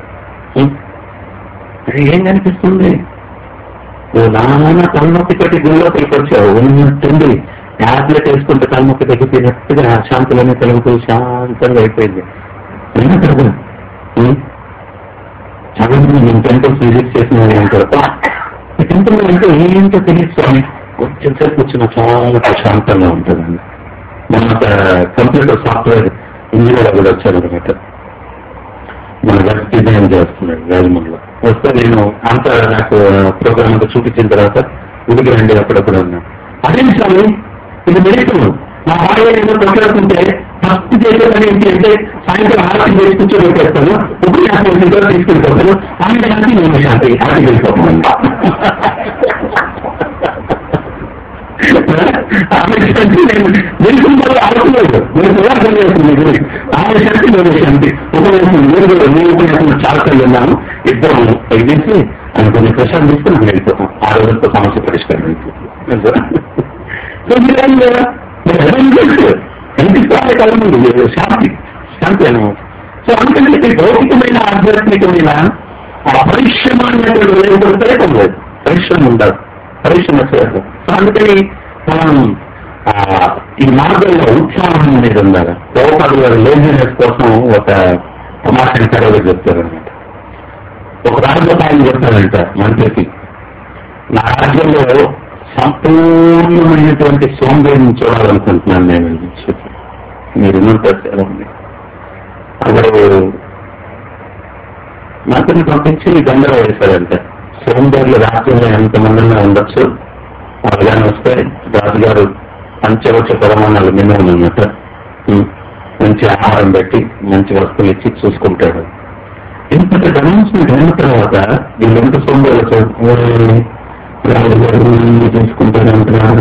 ఏం కనిపిస్తుంది? నాన్న తలనొప్పి తోటి గుళ్ళోకి వచ్చావు ఉన్నట్టుండి ట్యాబ్లెట్ వేసుకుంటే తలనొప్పి తగ్గిపోయినట్టుగా శాంతులన్నీ తొలగితూ శాంతంగా అయిపోయింది. అయినా కదా చాలా మంది నేను టెంపుల్స్ విజిట్ చేసిన అంటారు, టెంపుల్ అంటే ఏంటో తెలియదు స్వామి, కొంచెం సేపు కూర్చున్న చాలా ప్రశాంతంగా ఉంటుందండి. మన కంప్యూటర్ సాఫ్ట్వేర్ ఇంజనీర్ కూడా వచ్చారనమాట, మన వెబ్ డిజైన్ చేస్తున్నాడు రాజమండ్రిలో. వస్తే నేను అంత నాకు ప్రోగ్రామ్ అంతా చూపించిన తర్వాత ఉడికి రండి అప్పుడప్పుడు అన్నాను. అదే స్వామి ఇది మెడికల్, మా భార్య ఏదో కొట్లాడుతుంటే ఫస్ట్ చేసే పని ఏంటి అంటే సాయంత్రం ఆరతి చేసి కూర్చోబెట్టేస్తాను, ఉపన్యాసం తీసుకెళ్ళిపోతాను, ఆమె శాంతి నేను శాంతి ఆరతి వెళ్ళిపోతాను. ఆమె శాంతి నేను వెళ్తున్నారు ఆలోచనలేదు, నేను ప్రయాసం చేస్తుంది ఆమె శాంతి నేను శాంతి ఉపన్యాసం నేను ఉపన్యాసం చాలా సార్లు విన్నాను. ఇద్దరు తగ్గించి ఆయన కొన్ని ప్రశ్నలు తీసుకుని నాకు వెళ్ళిపోతాం. ఆ రోజులతో సమస్య పరిష్కారం అయిపోతుంది. కనిపిస్తే కాలం శాంతి శాంతి అనమాట. సో అందుకంటే భౌతికమైన ఆధ్యాత్మికమైన ఆ పరిశ్రమాన్ని లేకపోతే లేదు, పరిశ్రమ ఉండదు, పరిశ్రమ చేయదు. సో అందుకని మనం ఈ మార్గంలో ఉత్సాహం అనేది ఉండాలి. ప్రభుపాదులు గారు లేజినెస్ కోసం ఒక తమాషాన్ని కడవగా చెప్తారనమాట. ఒక రాజ్యంలో ఆయన చెప్తారంట మంత్రికి, నా రాజ్యంలో సంపూర్ణమైనటువంటి సౌందర్యం చూడాలనుకుంటున్నాను నేను చెప్పి. మీరు ఉంటారు అప్పుడు మంత్రిని పంపించి గంగలో వేశారంట. సౌందర్య రాజ్యంలో ఎంతమందిగా ఉండొచ్చు, అలాగే వస్తే రాజుగారు పంచవచ్చ ప్రమాణాలు మినిమం అన్నమాట. మంచి ఆహారం పెట్టి మంచి వస్తువులు ఇచ్చి చూసుకుంటాడు. ఇంతటి అనౌన్స్మెంట్ అయిన తర్వాత వీళ్ళంత సౌందర్య చూసుకుంటారంటారు.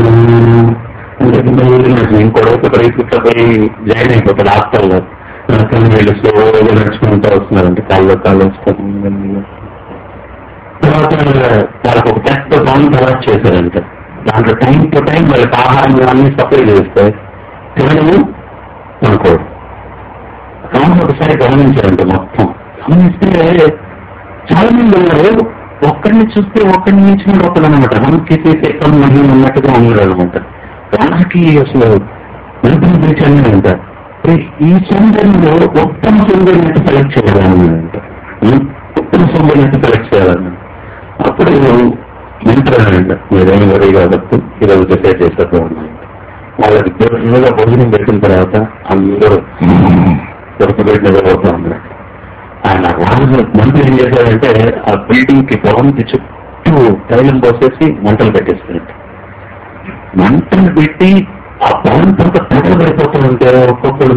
ఇంకోటి రైతుతో పోయి జాయిన్ అయిపోతాడు హాస్టల్లో. కానీ వీళ్ళు స్లోగా నడుచుకుంటూ వస్తున్నారంటే కాళ్ళు వేసుకుంటుంది. తర్వాత వాళ్ళకి ఒక టెస్ట్ బాగుంది అలవాటు చేశారంట. దాంట్లో టైం టు టైం వాళ్ళకి ఆహారం అన్ని సప్లై చేస్తే తినడము అనుకోడు. రాము ఒకసారి గమనించారంట. మొత్తం గమనిస్తే చాలా మంది ఉన్నారు, ఒక్కడిని చూస్తే ఒక్కడిని మించిన ఒకడు అనమాట. మనకి ఎక్కడ మహిళ ఉన్నట్టుగా ఉన్నాడు అనమాట. వాళ్ళకి అసలు మంత్రి పిలిచాను అంట, ఈ సౌందర్యంలో ఉత్తమ సౌందర్యం సెలెక్ట్ చేయాలని అంట, ఉత్తమ సౌందర్యం సెలెక్ట్ చేయాలని. అప్పుడు మంత్రాలంట, మీరేం వరి కాబట్టి ఈరోజు డిసైడ్ చేసేట్టు ఉన్నాయంట. వాళ్ళకి దేవుడిగా భోజనం పెట్టిన తర్వాత అందరూ దొరకబెట్టిన అవుతా ఉన్నారు. ఆయన రాజు మంత్రి ఏం చేశారంటే ఆ బిల్డింగ్ కి భవన్కి చుట్టూ తైలం పోసేసి మంటలు పెట్టేస్తారంట. మంటలు పెట్టి ఆ భవన్ కొంత తగలు పడిపోతూ ఉంటే ఒక్కొక్కడు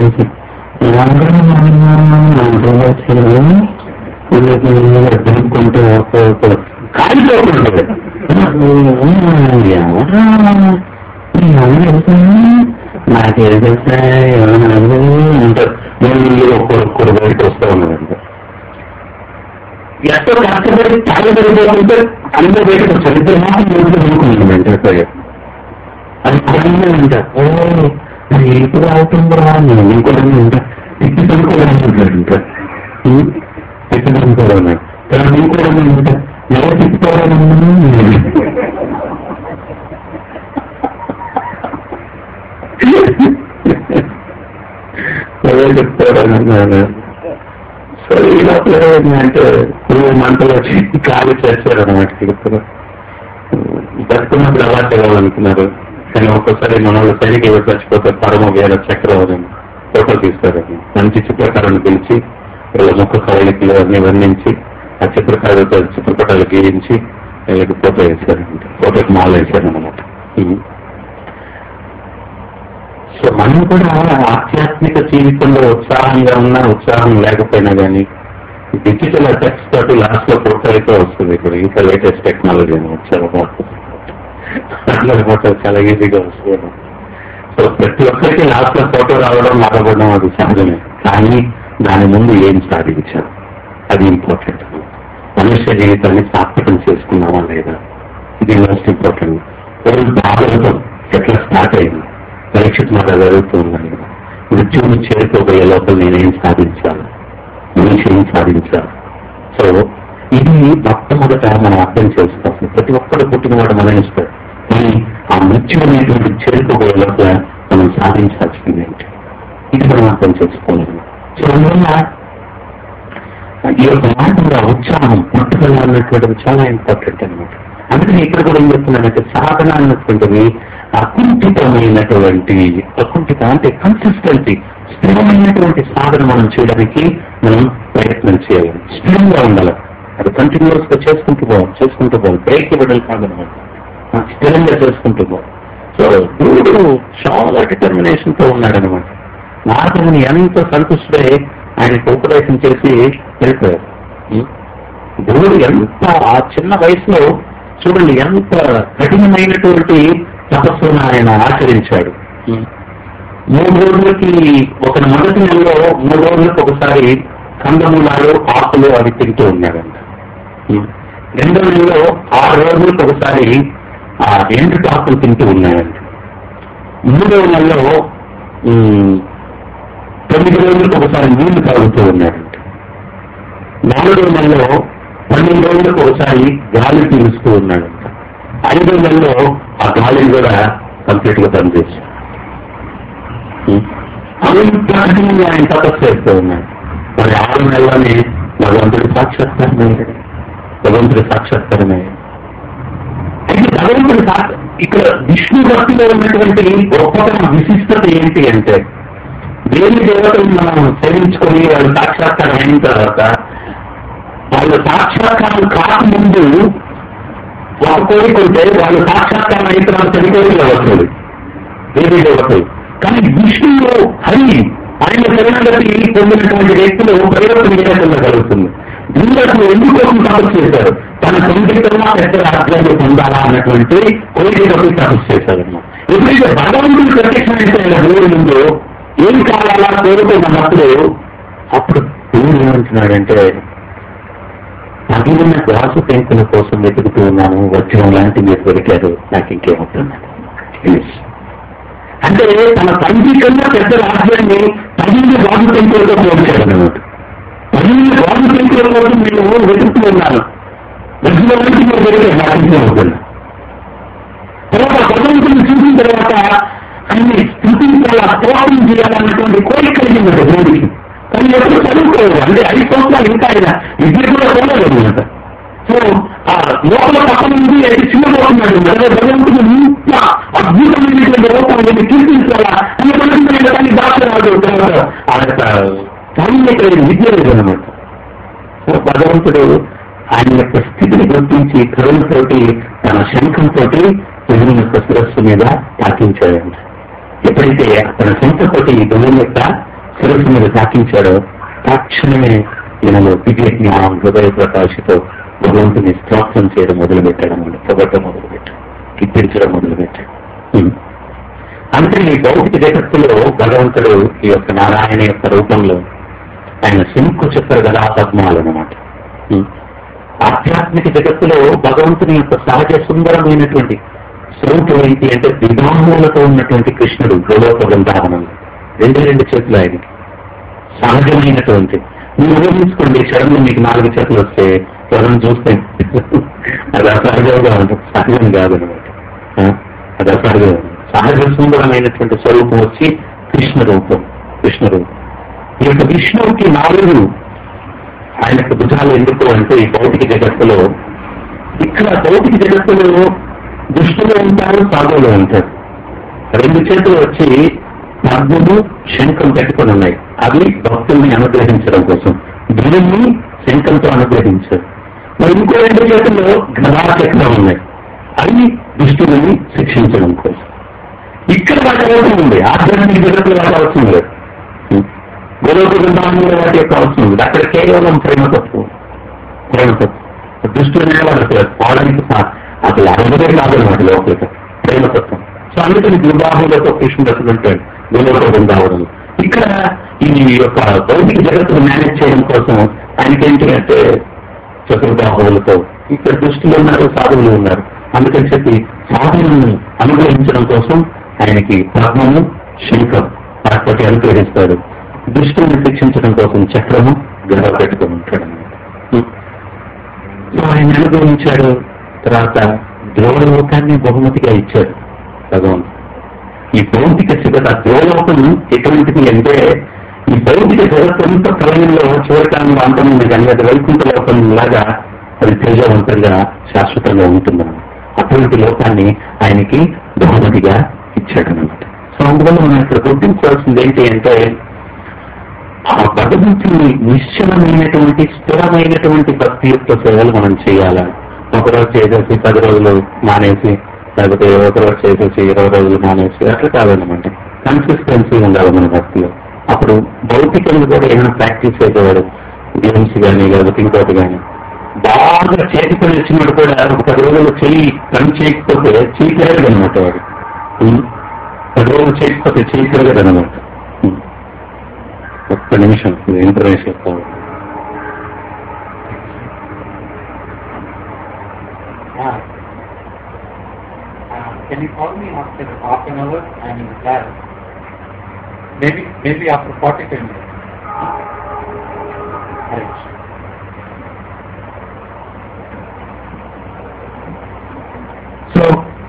దునుకుంటే ఒక్కొక్కడు కాలిపోతుంటాడు. నాకేం తెలుసా అంటారు. ఒక్కొక్కడు బయటకు వస్తూ ఉన్నారంట. ఎంతో కష్టపడి తాగబడిపోతుంటే అందరూ బయటకు వచ్చారు. ఇద్దరు మాత్రం ముందు అనుకున్నానంటే అది కూడా అంటారు. ఇప్పుడు అవుతుందా నేను ఇంకోటి ఉంటా తిట్టి అనుకోవాలంటాడు. తిట్టి అనుకోవాలన్నాడు. కానీ ఇంకోటి ఉంటా ఎవరు తిప్పుకోవాలన్నా ఎవరు చెప్తారన్నాను. సో ఈ లోపల అంటే మంటలు వచ్చి ఖాళీ చేస్తారన్నమాట. ఇప్పుడు బతుకున్నప్పుడు ఎలా చేయాలనుకున్నారు, కానీ ఒక్కోసారి మన వాళ్ళు సరిగ్గా ఎవరు చచ్చిపోతే పరమ వేల చక్రవర్తి ఫోటో తీస్తారని మంచి చిత్రకారుని పిలిచి వీళ్ళ ముఖ కవళికలు అన్ని వర్ణించి ఆ చిత్రకారులతో చిత్రపటాలు గీయించి ఫోటో వేశారంట. ఫోటోకి మాల వేశారన్నమాట. సో మనం కూడా ఆధ్యాత్మిక జీవితంలో ఉత్సాహంగా ఉన్నా ఉత్సాహం లేకపోయినా కానీ డిజిటల్ ఎఫెక్ట్స్ తోటి లాస్ట్ లో ఫోటో అయితే వస్తుంది. ఇప్పుడు ఇంకా లేటెస్ట్ టెక్నాలజీ వచ్చారు, ఫోటో చాలా ఈజీగా వస్తుంది. సో ప్రతి ఒక్కరికి లాస్ట్ లో ఫోటో రావడం మారబడడం అది సహజమే. కానీ దాని ముందు ఏం సాధించారు అది ఇంపార్టెంట్. మనుష్య జీవితాన్ని సార్థకం చేసుకున్నామా లేదా, ఇది మోస్ట్ ఇంపార్టెంట్. భాగవతం ఎట్లా స్టార్ట్ అయింది, పరీక్షకు మాట జరుగుతూ ఉన్నాను. మృత్యువుని చేరుకోబోయే లోపల నేనేం సాధించాలి, మనిషి ఏం సాధించాలి. సో ఇది మొట్టమొదట మనం అర్థం చేసుకోవాలి. ప్రతి ఒక్కరు పుట్టినవాడు మనం ఇస్తాడు, కానీ ఆ మృత్యు అనేటువంటి చేరుకోబోయే లోపల మనం సాధించాల్సింది ఏంటి, ఇది మనం అర్థం చేసుకోవాలి. సో అందువల్ల ఈ యొక్క మాటల ఉత్సాహం పట్టుదల అన్నటువంటిది చాలా ఇంపార్టెంట్ అనమాట. అందుకని ఇక్కడ కూడా ఏం చెప్తున్నానంటే సాధన అన్నటువంటిది అకుంఠితమైనటువంటి అంటే కన్సిస్టెన్సీ, స్థిరమైనటువంటి సాధన మనం చేయడానికి మనం ప్రయత్నం చేయాలి. స్థిరంగా ఉండాలి, అది కంటిన్యూస్ గా చేసుకుంటూ పోవాలి, బ్రేక్ ఇవ్వడం కాదనమాట, స్థిరంగా చేసుకుంటూ పోవాలి. సో దేవుడు చాలా డిటర్మినేషన్ తో ఉన్నాడనమాట. నారదుని ఎంత సంతుష్టుడై ఆయనకు ఉపదేశం చేసి వెళ్ళిపోయారు. దేవుడు ఎంత ఆ చిన్న వయసులో చూడండి ఎంత కఠినమైనటువంటి తపస్సును ఆయన ఆచరించాడు. 3 రోజులకి మొదటి నెలలో 3 రోజులకు ఒకసారి కందమూలాలు ఆకులు అవి తింటూ ఉన్నాడంట. 2వ నెలలో 6 రోజులకు ఒకసారి ఆ ఎండు ఆకులు తింటూ ఉన్నాడంట. 3వ నెలలో 9 రోజులకు ఒకసారి నీళ్లు తాగుతూ ఉన్నాడంట. 4వ నెలలో 12 రోజులకు ఒకసారి గాలి పీలుస్తూ ఉన్నాడంట. 5వ నెలలో ఆ గాలిని కూడా కంప్లీట్ గా పనిచేశాడు. అంత ఆయన తపస్సు చేస్తూ ఉన్నాడు. మరి 6వ నెలలోనే భగవంతుడి సాక్షాత్కారమయ్యాడు. అయితే భగవంతుడి ఇక్కడ విష్ణు భక్తిలో ఉన్నటువంటి గొప్పతనం విశిష్టత ఏంటి అంటే, దేవి దేవతలు మనం సేవించుకొని వాళ్ళు సాక్షాత్కారం అయిన తర్వాత వాళ్ళు సాక్షాత్కారం కాకముందు ఒక కోరిక ఉంటే వాళ్ళు సాక్షాత్కారం అయిన తర్వాత చనిపోయి వస్తుంది దేవి దేవతలు. కానీ విష్ణువు హరి ఆయన శరణాగతి పొందినటువంటి వ్యక్తులు పరివర్తన ఏదైనా కలుగుతుంది. దీనిలో ఎందుకోసం తపస్సు చేశారు? తన సంగీతంగా పెద్ద రాజ్యాన్ని పొందాలా అన్నటువంటి కోరికతో తపస్సు చేశారన్నమాట. ఎప్పుడైతే భగవంతుడు ప్రత్యక్షమైతే దేవుడి ముందు ఏం కావాలా కోరుకున్నప్పుడు అప్పుడు దేవుడు ఏమంటున్నాడంటే, పగిలిన గ్లాసు పెంకుల కోసం వెతుకుతూ ఉన్నాను, వజ్రం లాంటి మీరు దొరికారు, నాకు ఇంకేమవుతున్నాను. అంటే తన తండ్రి కన్నా పెద్ద రాజ్యాన్ని పగిలిన గాజు పెంకులతో పోల్చాడు అన్నమాట. పగిలిన గాజు పెంకుల కోసం నేను వెతుకుతూ ఉన్నాను, వజ్రం లాంటి మీరు దొరికారు, నాకు ఇంకేమవుతున్నా. తర్వాత భగవంతుని చూసిన తర్వాత అన్ని స్థితించాలా, స్తోత్రం చేయాలన్నటువంటి కోరిక కలిగిందంట దేవుడికి. కానీ ఎప్పుడు చదువుకోలేదు, అంటే 5 సంవత్సరాలు ఇంకా ఆయన విద్య కూడా పోలేదు అనమాట. సో ఆ లోపల పక్కన ఉంది అయితే చిన్నపోతున్నాడు. అదే భగవంతుడు ఇంత అద్భుతమైనటువంటి రూపాన్ని కీర్తించాలా అని పడుతున్నాడు. కానీ దాచరాదు తర్వాత ఆ యొక్క తల్లి విద్య లేదు అనమాట. సో భగవంతుడు ఆయన యొక్క స్థితిని గుర్తించి కరుణతోటి తన శంఖంతో దేవుని యొక్క శిరస్సు మీద తాకించాడంట. ఎప్పుడైతే తన శంఖతోటి దేవుని యొక్క శిరస్సు మీద తాకించాడో తక్షణమే ఈయనలో దివ్య జ్ఞానం హృదయ ప్రకాశతో భగవంతుని స్తోత్రం చేయడం మొదలుపెట్టాడన్నమాట. పొగట్టం మొదలుపెట్టాడు, కీర్తించడం మొదలుపెట్టాడు. అందుకని ఈ భౌతిక జగత్తులో భగవంతుడు ఈ యొక్క నారాయణ యొక్క రూపంలో ఆయన శంకు చక్ర గదా పద్మాలు అన్నమాట. ఆధ్యాత్మిక జగత్తులో భగవంతుని యొక్క సహజ సుందరమైనటువంటి స్వరూపం ఏంటి అంటే విధానములతో ఉన్నటువంటి కృష్ణుడు గోలోక బృందావనంలో 2 చేతులు ఆయనకి సహజమైనటువంటి. మీరు ఊహించుకోండి, సడన్గా మీకు 4 చేతులు వస్తే ఎవరైనా చూస్తే అది అసహజంగా ఉంటుంది, సహజం కాదనమాట. అది అసహజం, సహజ సుందరమైనటువంటి స్వరూపం వచ్చి కృష్ణ రూపం. ఈ యొక్క విష్ణువుకి 4 ఆయనకు భుజాలు ఎందుకు అంటే ఈ భౌతిక జగత్తులో, ఇక్కడ భౌతిక జగత్తులో దుష్టులు ఉంటారు, సాధువులు ఉంటారు. 2 చేతులు వచ్చి పద్మము శంఖం పెట్టుకొని ఉన్నాయి. అవి భక్తుల్ని అనుగ్రహించడం కోసం, గురువుని శంఖంతో అనుగ్రహించారు. మరి ఇంకో 2 చేతుల్లో గదాచక్రం ఉన్నాయి, అవి దుష్టులని శిక్షించడం కోసం. ఇక్కడ వాటి అవసరం ఉంది, ఆధ్యాత్మిక జగత్తులో వాటి అవసరం లేదు. గోలోక బృందావనంలో వాటి యొక్క అవసరం ఉంది. అక్కడ కేవలం ప్రేమతత్వం. దుష్టులనే వాళ్ళకి అసలు అనుభవం కాదన్నమాట లోపలికి ప్రేమతత్వం. సో అందుకని దుర్బాహులతో కృష్ణుడు అసలు ఉంటాడు గోలోక బృందావనం. ఇక్కడ ఈ యొక్క భౌతిక జగత్తును మేనేజ్ చేయడం కోసం ఆయనకేంటి అంటే చతుర్బాహువులతో ఇక్కడ దుష్టులు ఉన్నారు, సాధువులు ఉన్నారు. అందుకని చెప్పి సాధువులను అనుగ్రహించడం కోసం ఆయనకి పద్మము శంఖం వాటి అనుగ్రహిస్తాడు. దుష్టులను శిక్షించడం కోసం చక్రము గద పెట్టుకుని ఉంటాడు. ఆయన అనుగ్రహించాడు. తర్వాత ద్రోలోకాన్ని బహుమతిగా ఇచ్చాడు భగవంతుడు. ఈ భౌతిక జగత ద్రోలోకం ఎటువంటిది అంటే ఈ భౌతిక జగత్తంతా ప్రళయంలో చివరికాలంలో అంతముంది కానీ అది వైకుంఠ లోకం లాగా అది తేజవంతంగా శాశ్వతంగా ఉంటుందన్నమాట. అటువంటి లోకాన్ని ఆయనకి బహుమతిగా ఇచ్చాడనమాట. సో అందువల్ల మనం ఇక్కడ గుర్తించాల్సింది ఏంటి అంటే ఆ భగవంతుని నిశ్చలమైనటువంటి స్థిరమైనటువంటి భక్తి యొక్క సేవలు మనం చేయాలా. ఒకరోజు చేసేసి 10 రోజులు మానేసి, లేకపోతే ఒకరోజు చేసేసి 20 రోజులు మానేసి అట్లా కాదనమాట. కన్సిస్టెన్సీ ఉండాలి మన భక్తిలో. అప్పుడు భౌతికంగా కూడా ఏమైనా ప్రాక్టీస్ చేసేవాడు, గేమ్స్ కానీ లేకపోతే ఇంకోటి కానీ బాగా చేతి పని వచ్చినప్పుడు కూడా ఒక 10 రోజులు పని చేయకపోతే చేయగలడు అనమాట. వాడు 10 రోజులు చేయకపోతే చేయగలగదు అనమాట. ఒక్క నిమిషం ఇంటర్వ్యూస్ చెప్తాను. Can you call me after half an hour? I'm in class. Maybe after 45 minutes. Right. So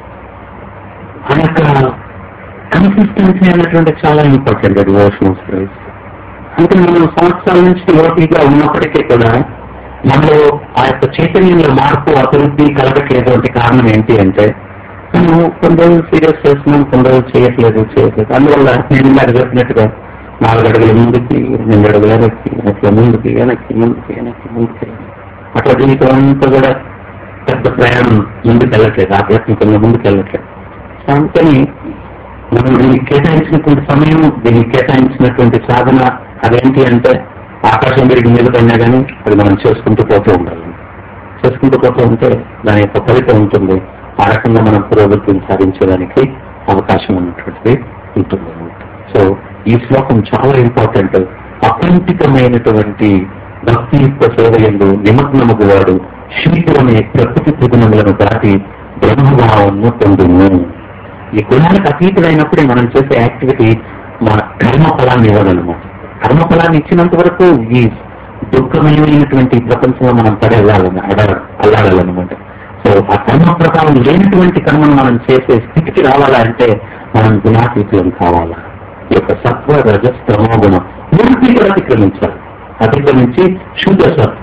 ఆ యొక్క కన్సిస్టెన్సీ అనేటువంటి చాలా ఇంపార్టెంట్ డివోషనల్ ప్రైజ్. అంటే మనం సంవత్సరాల నుంచి యువతిగా ఉన్నప్పటికీ కూడా మనలో ఆ యొక్క చైతన్యంలో మార్పు అభివృద్ధి కలగట్లేటువంటి కారణం ఏంటి అంటే మనం కొన్ని రోజులు సీరియస్ చేస్తున్నాం, కొన్ని రోజులు చేయట్లేదు. అందువల్ల నేను ఇందాక చెప్పినట్టుగా 4 అడుగుల ముందుకి 2 అడుగుల వెనక్కి, అట్లా ముందుకి వెనక్కి అట్లా జీవితం అంతా కూడా పెద్ద ప్రయాణం ముందుకు వెళ్ళట్లేదు, ఆధ్యాత్మికంగా ముందుకు వెళ్ళట్లేదు. అందుకని మనం దీనికి కేటాయించినటువంటి సమయం, దీనికి కేటాయించినటువంటి సాధన అదేంటి అంటే ఆకాశం పెరిగి మీద పడినా కానీ అది మనం చేసుకుంటూ పోతూ ఉండాలి. చేసుకుంటూ పోతూ ఉంటే దాని యొక్క ఫలితం ఉంటుంది. ఆ రకంగా మనం పురోగతిని సాధించడానికి అవకాశం ఉన్నటువంటిది ఉంటుంది. సో ఈ శ్లోకం చాలా ఇంపార్టెంట్. అపంతికమైనటువంటి భక్తి యొక్క సేవయందు నిమగ్నముగు వాడు శీఘ్రమే ప్రకృతి త్రిగుణములను దాటి బ్రహ్మభావాన్ని పొందును. ఈ గుణానికి అతీతుడైనప్పుడే మనం చేసే యాక్టివిటీ మన కర్మఫలాన్ని ఇవ్వగలమాట. కర్మఫలాన్ని ఇచ్చినంత వరకు ఈ దుఃఖమయమైనటువంటి ప్రపంచంలో మనం అల్లాడాలన్నమాట. సో ఆ కర్మ ప్రభావం లేనటువంటి కర్మను మనం చేసే స్థితికి రావాలా అంటే మనం గుణాతీతులం కావాలా. ఈ యొక్క సత్వ రజస్ తమో గుణం మూర్తి కూడా అతిక్రమించి శుద్ధ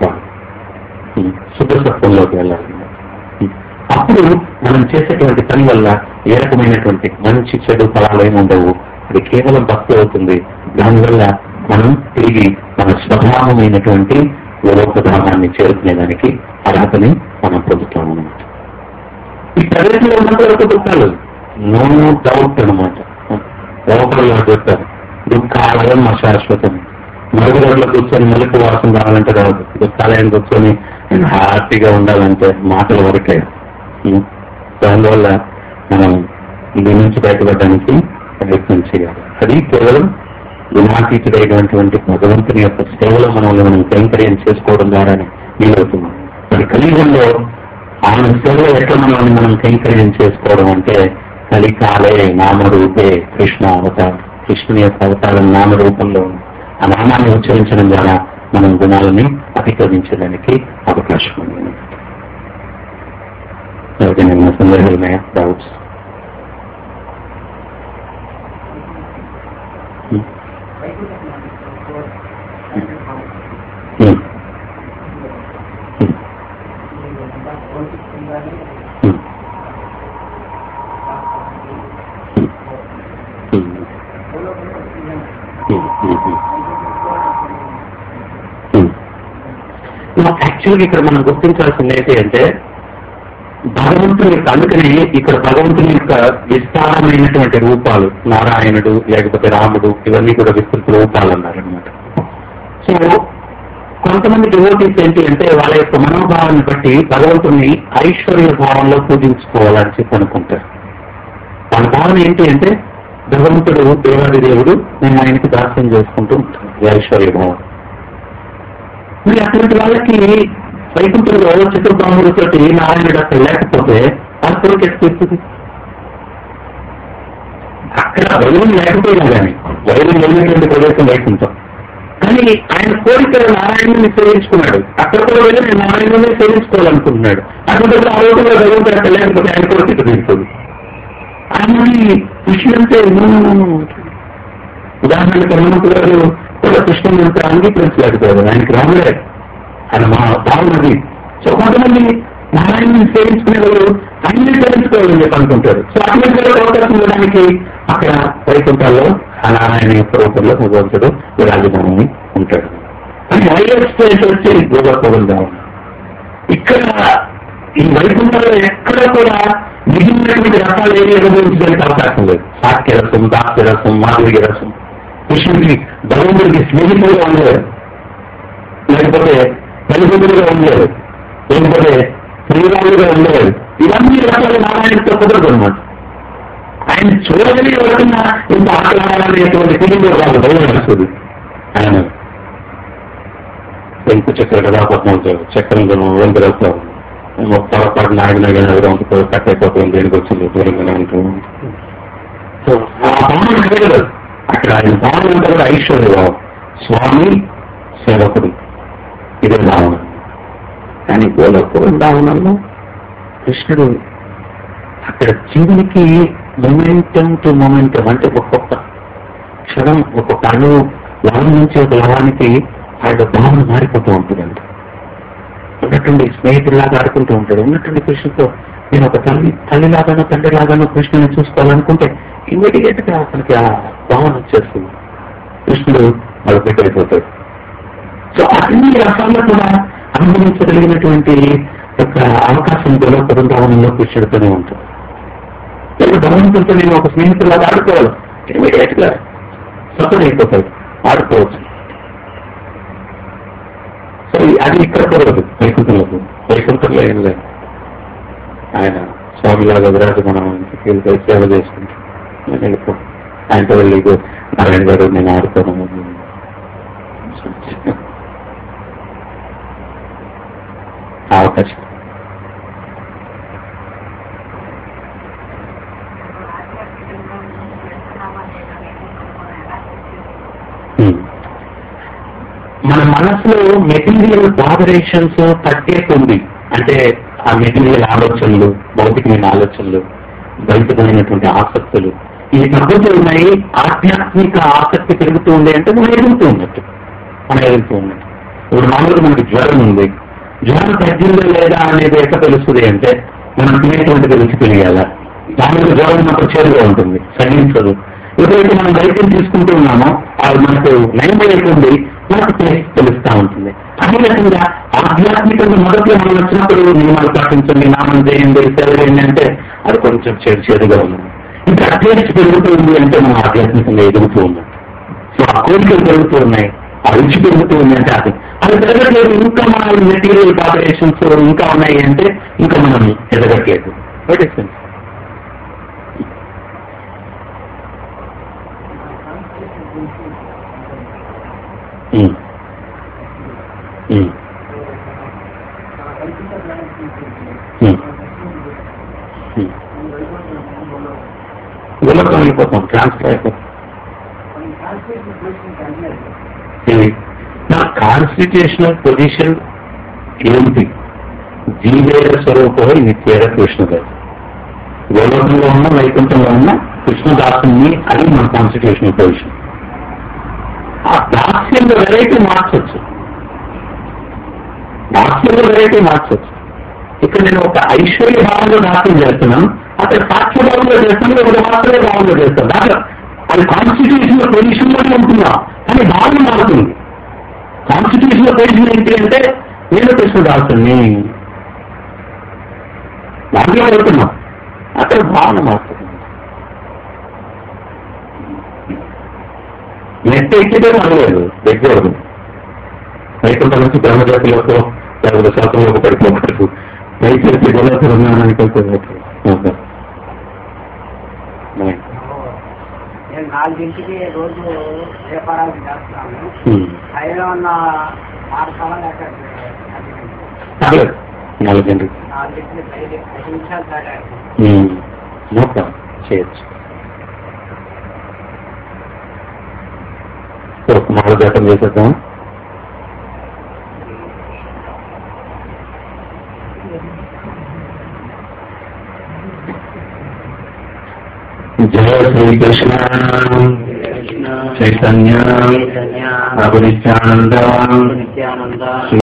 సత్వంలోకి వెళ్ళాలి. అప్పుడు మనం చేసేటువంటి పని వల్ల ఏ రకమైనటువంటి మంచి చెడు ఫలాలు ఉండవు. అది కేవలం భక్తి అవుతుంది. దానివల్ల మనం తిరిగి మన స్వభావమైనటువంటి లోకధామాన్ని చేరుకునేదానికి అర్హతని మనం పొందుతాం అన్నమాట. ఈ ప్రదేశంలో ఉన్నంత వరకు దుఃఖాలు నో డౌట్ అనమాట. లోపల చెప్తారు దుఃఖాలయం అశాశ్వతం. మరుగుదొడ్లో కూర్చొని మలుపు వాసం రావాలంటే రాదు. దుఃఖాలయం కూర్చొని హ్యాపీగా ఉండాలంటే మాటలు వరకే. దానివల్ల మనం దీని నుంచి బయటపడడానికి ప్రయత్నం చేయాలి. అది కేవలం గుణాతీతుడైనటువంటి భగవంతుని యొక్క సేవలో మనం కైంకర్యం చేసుకోవడం ద్వారానే వీలవుతుంది. మరి కలియుగంలో ఆయన సేవలో ఎట్లా మనం కైంకర్యం చేసుకోవడం అంటే కలికాలే నామరూపే కృష్ణ అవతారం. కృష్ణుని యొక్క అవతారం నామరూపంలో ఆ నామాన్ని ఉచ్చరించడం ద్వారా మనం గుణాలని అతిక్రమించడానికి అవకాశం ఉంది. ఎవరికైనా సందేహాలు ఉన్నాయా? డౌట్స్? యాక్చువల్గా ఇక్కడ మనం గుర్తించాల్సింది ఏంటి అంటే భగవంతుని యొక్క, అందుకని ఇక్కడ భగవంతుని యొక్క విస్తారమైనటువంటి రూపాలు, నారాయణుడు లేకపోతే రాముడు, ఇవన్నీ కూడా విస్తృత రూపాలు అన్నారనమాట. సో కొంతమంది డివోటీస్ ఏంటి అంటే వాళ్ళ యొక్క మనోభావాన్ని బట్టి భగవంతుని ఐశ్వర్య భావంలో పూజించుకోవాలని చెప్పి అనుకుంటారు. వాళ్ళ భావన ఏంటి అంటే భగవంతుడు దేవాది దేవుడు, నేను ఆయనకి దాస్యం చేసుకుంటూ ఉంటాను, ఈ ఐశ్వర్య భావం. మరి అటువంటి వాళ్ళకి వైకుంఠంలో చతుర్బాహుడితో నారాయణుడు అక్కడ లేకపోతే వాళ్ళ కోరిక ఎత్తుతుంది. అక్కడ వైరం లేకపోయినా కానీ వైరం లేనటువంటి ప్రదేశం వైకుంఠం, కానీ ఆయన కోరిక నారాయణుని సేవించుకున్నాడు. అక్కడ కూడా వెళ్ళి నేను నారాయణుని సేవించుకోవాలనుకుంటున్నాడు. అటువంటి ఆ రోజుల్లో భగవంతుడు అక్కడ లేకపోతే ఆయన కోరిక తీరుతుంది. ఆయన విషయం అంటే ఉదాహరణకు హనుమంతు గారు కూడా కృష్ణుని అంతా అంగీకరించలేకపోయారు. ఆయనకి రాముడే ఆయన మా భావనది. సో కొంతమంది నారాయణని సేవించుకునే వాళ్ళు అంగీకరించుకోవాలని చెప్పి అనుకుంటారు. సో అటువంటి అవకాశం ఇవ్వడానికి అక్కడ వైకుంఠాల్లో ఆ నారాయణ యొక్క రూపంలో భగవంతుడు విరాజమానని ఉంటాడు. కానీ హైయర్ స్టేజ్ వచ్చి గోవర్ధనం. ఇక్కడ ఈ వైకుంఠంలో ఎక్కడ కూడా మిగిలినటువంటి రసాలు ఏవి అనుభవించడానికి అవకాశం లేదు. సాఖ్య రసం, దాస్య రసం, మాధుర్య రసం. కృష్ణుడికి భగవంతుడికి స్నేహితులుగా ఉండలేదు, లేకపోతే తల్లిదండ్రులుగా ఉండలేదు, లేకపోతే ప్రియురాలుగా ఉండలేదు. ఇవన్నీ రకాలు నారాయణతో కుదరదు అనమాట. ఆయన చూడగలి ఎవరన్నా ఇంత ఆటలాడాలనేటువంటి ఫీలింగ్ వాళ్ళు భయం వస్తుంది. ఆయన పెంకు చక్కెర కదాపత్నం చక్రంలో వెంకరేస్తాం పొరపాటు నాగినగా కట్ అయిపోతుంది, దేనికి వచ్చింది దూరంగానే ఉంటుంది. సో ఆ భావన కలగదు అక్కడ. ఆయన భావన అంటే కూడా ఐశ్వర్యభావం, స్వామి సేవకుడు, ఇదే భావన. కానీ గోలోకవృందావనంలో కృష్ణుడు అక్కడ జీవునికి మొమెంటం టు మొమెంటం, అంటే ఒక్కొక్క క్షణం ఒక్కొక్క అణువు లవం నుంచి ఒక లవానికి ఆయన భావన మారిపోతూ ఉంటుందండి. ఉన్నట్టుండి స్నేహితుడిలాగా ఆడుకుంటూ ఉంటాడు. ఉన్నట్టుండి కృష్ణుతో నేను ఒక తల్లిలాగానో తండ్రిలాగానో కృష్ణుని చూసుకోవాలనుకుంటే ఇమ్మీడియట్ గా అతనికి ఆ భావన వచ్చేస్తుంది. కృష్ణుడు వాళ్ళు పెట్టయిపోతాడు. సో అన్ని రకాల్లో కూడా అనుభవించగలిగినటువంటి ఒక అవకాశం గొడవ బృందావనంలో కృష్ణుడితోనే ఉంటుంది. లేదా భగవంతుడితో నేను ఒక స్నేహితులాగా ఆడుకోవాలి, ఇమ్మీడియట్ గా సఫర్ అయిపోతాడు, ఆడుకోవచ్చు. సో అది ఇక్కడ కుదరదు వైకుంఠంలో. వైకుంఠంలో ఏం లేదు. ఆయన స్వామిలాగా విరాజమానం ఇంటికి సేవ చేసుకుంటాం. నేను వెళ్ళిపో ఆయనతో వెళ్ళి నారాయణ గారు నేను ఆడుకోను. అవకాశం మన మనసులో మెటీరియల్ వాబరేషన్స్ తగ్గేస్తుంది. అంటే ఆ మెటీరియల్ ఆలోచనలు, భౌతికమైన ఆలోచనలు, భౌతికమైనటువంటి ఆసక్తులు ఇవి తగ్గుతూ ఉన్నాయి. ఆధ్యాత్మిక ఆసక్తి పెరుగుతూ ఉంది. అంటే మనం ఎదుగుతూ ఉన్నట్టు. ఇప్పుడు మామూలుగా మనకి జ్వరం ఉంది. జ్వరం తగ్గిందా లేదా అనేది ఎట్లా తెలుస్తుంది అంటే మనం తినేటువంటిది రుచి తెలియాలా. మామూలుగా జ్వరం మాకు చేరుగా ఉంటుంది, సహించదు. ఎప్పుడైతే మనం వైద్యం తీసుకుంటూ ఉన్నామో అది మనకు నయం అవుతుంది, మనకు తెలుస్తూ ఉంటుంది. అదే రకంగా ఆధ్యాత్మికంగా మొదట్లో మనం వచ్చినప్పుడు నియమాలు పాటించండి, నామం చేయండి, సేవ చేయండి అంటే అది కొంచెం చేదుగా ఉంది. ఇంకా టేస్ట్ పెరుగుతూ ఉంది అంటే మనం ఆధ్యాత్మికంగా ఎదుగుతూ ఉన్నాం. సో ఆ కోరికలు పెరుగుతూ ఉన్నాయి, ఆ రుచి పెరుగుతూ ఉంది అంటే అది పెరగట్లేదు. ఇంకా మన మెటీరియల్ పాపులేషన్స్ ఇంకా ఉన్నాయి అంటే ఇంకా మనం ఎదగట్లేదు. గుణకం అయిపోతాం, ట్రాన్స్ఫర్ అయిపోతాం. నా కాన్స్టిట్యూషనల్ పొజిషన్ ఏంటి? జీవేర స్వరూపం నిత్యేర కృష్ణదాస్. గోలోకంలో ఉన్న వైకుంఠంలో ఉన్న కృష్ణదాసుని అది మన కాన్స్టిట్యూషనల్ పొజిషన్. ఆ దాస్యంలో వెరైటీ మార్చొచ్చు. ఇక్కడ నేను ఒక ఐశ్వర్య భావంలో దాస్యం చేస్తున్నాను, అక్కడ సాక్ష్య భావంలో చేస్తాను, ఒక మాత్రమే భావంలో చేస్తాను. దాంట్లో అది కాన్స్టిట్యూషనల్ పొజిషన్ లోనే ఉంటున్నా, కానీ భావన మారుతుంది. కాన్స్టిట్యూషనల్ పొజిషన్ ఏంటి అంటే నేను కృష్ణదాసుని దాంట్లో వెళ్తున్నా, అక్కడ భావన మారుతుంది. నెట్ ఎక్కితే అనలేదు దగ్గరదు. వైకుంఠం నుంచి బ్రహ్మజాతిలోకి లేకపోతే శాతంలోకి పడిపోకూడదు. పైకి గొడవతున్నానికి వెళ్తే 4ంటికి రోజు వ్యాపారాలు చేస్తున్నాము. హైలో ఉన్న పాఠశాల 4ంటికి 5 నిమిషాలు దాటారు. చేయొచ్చు. మాలజాతం చేసేద్దాం. జయ శ్రీకృష్ణ. చైతన్య చైతన్య ప్రభు నిత్యానంద నిత్యానంద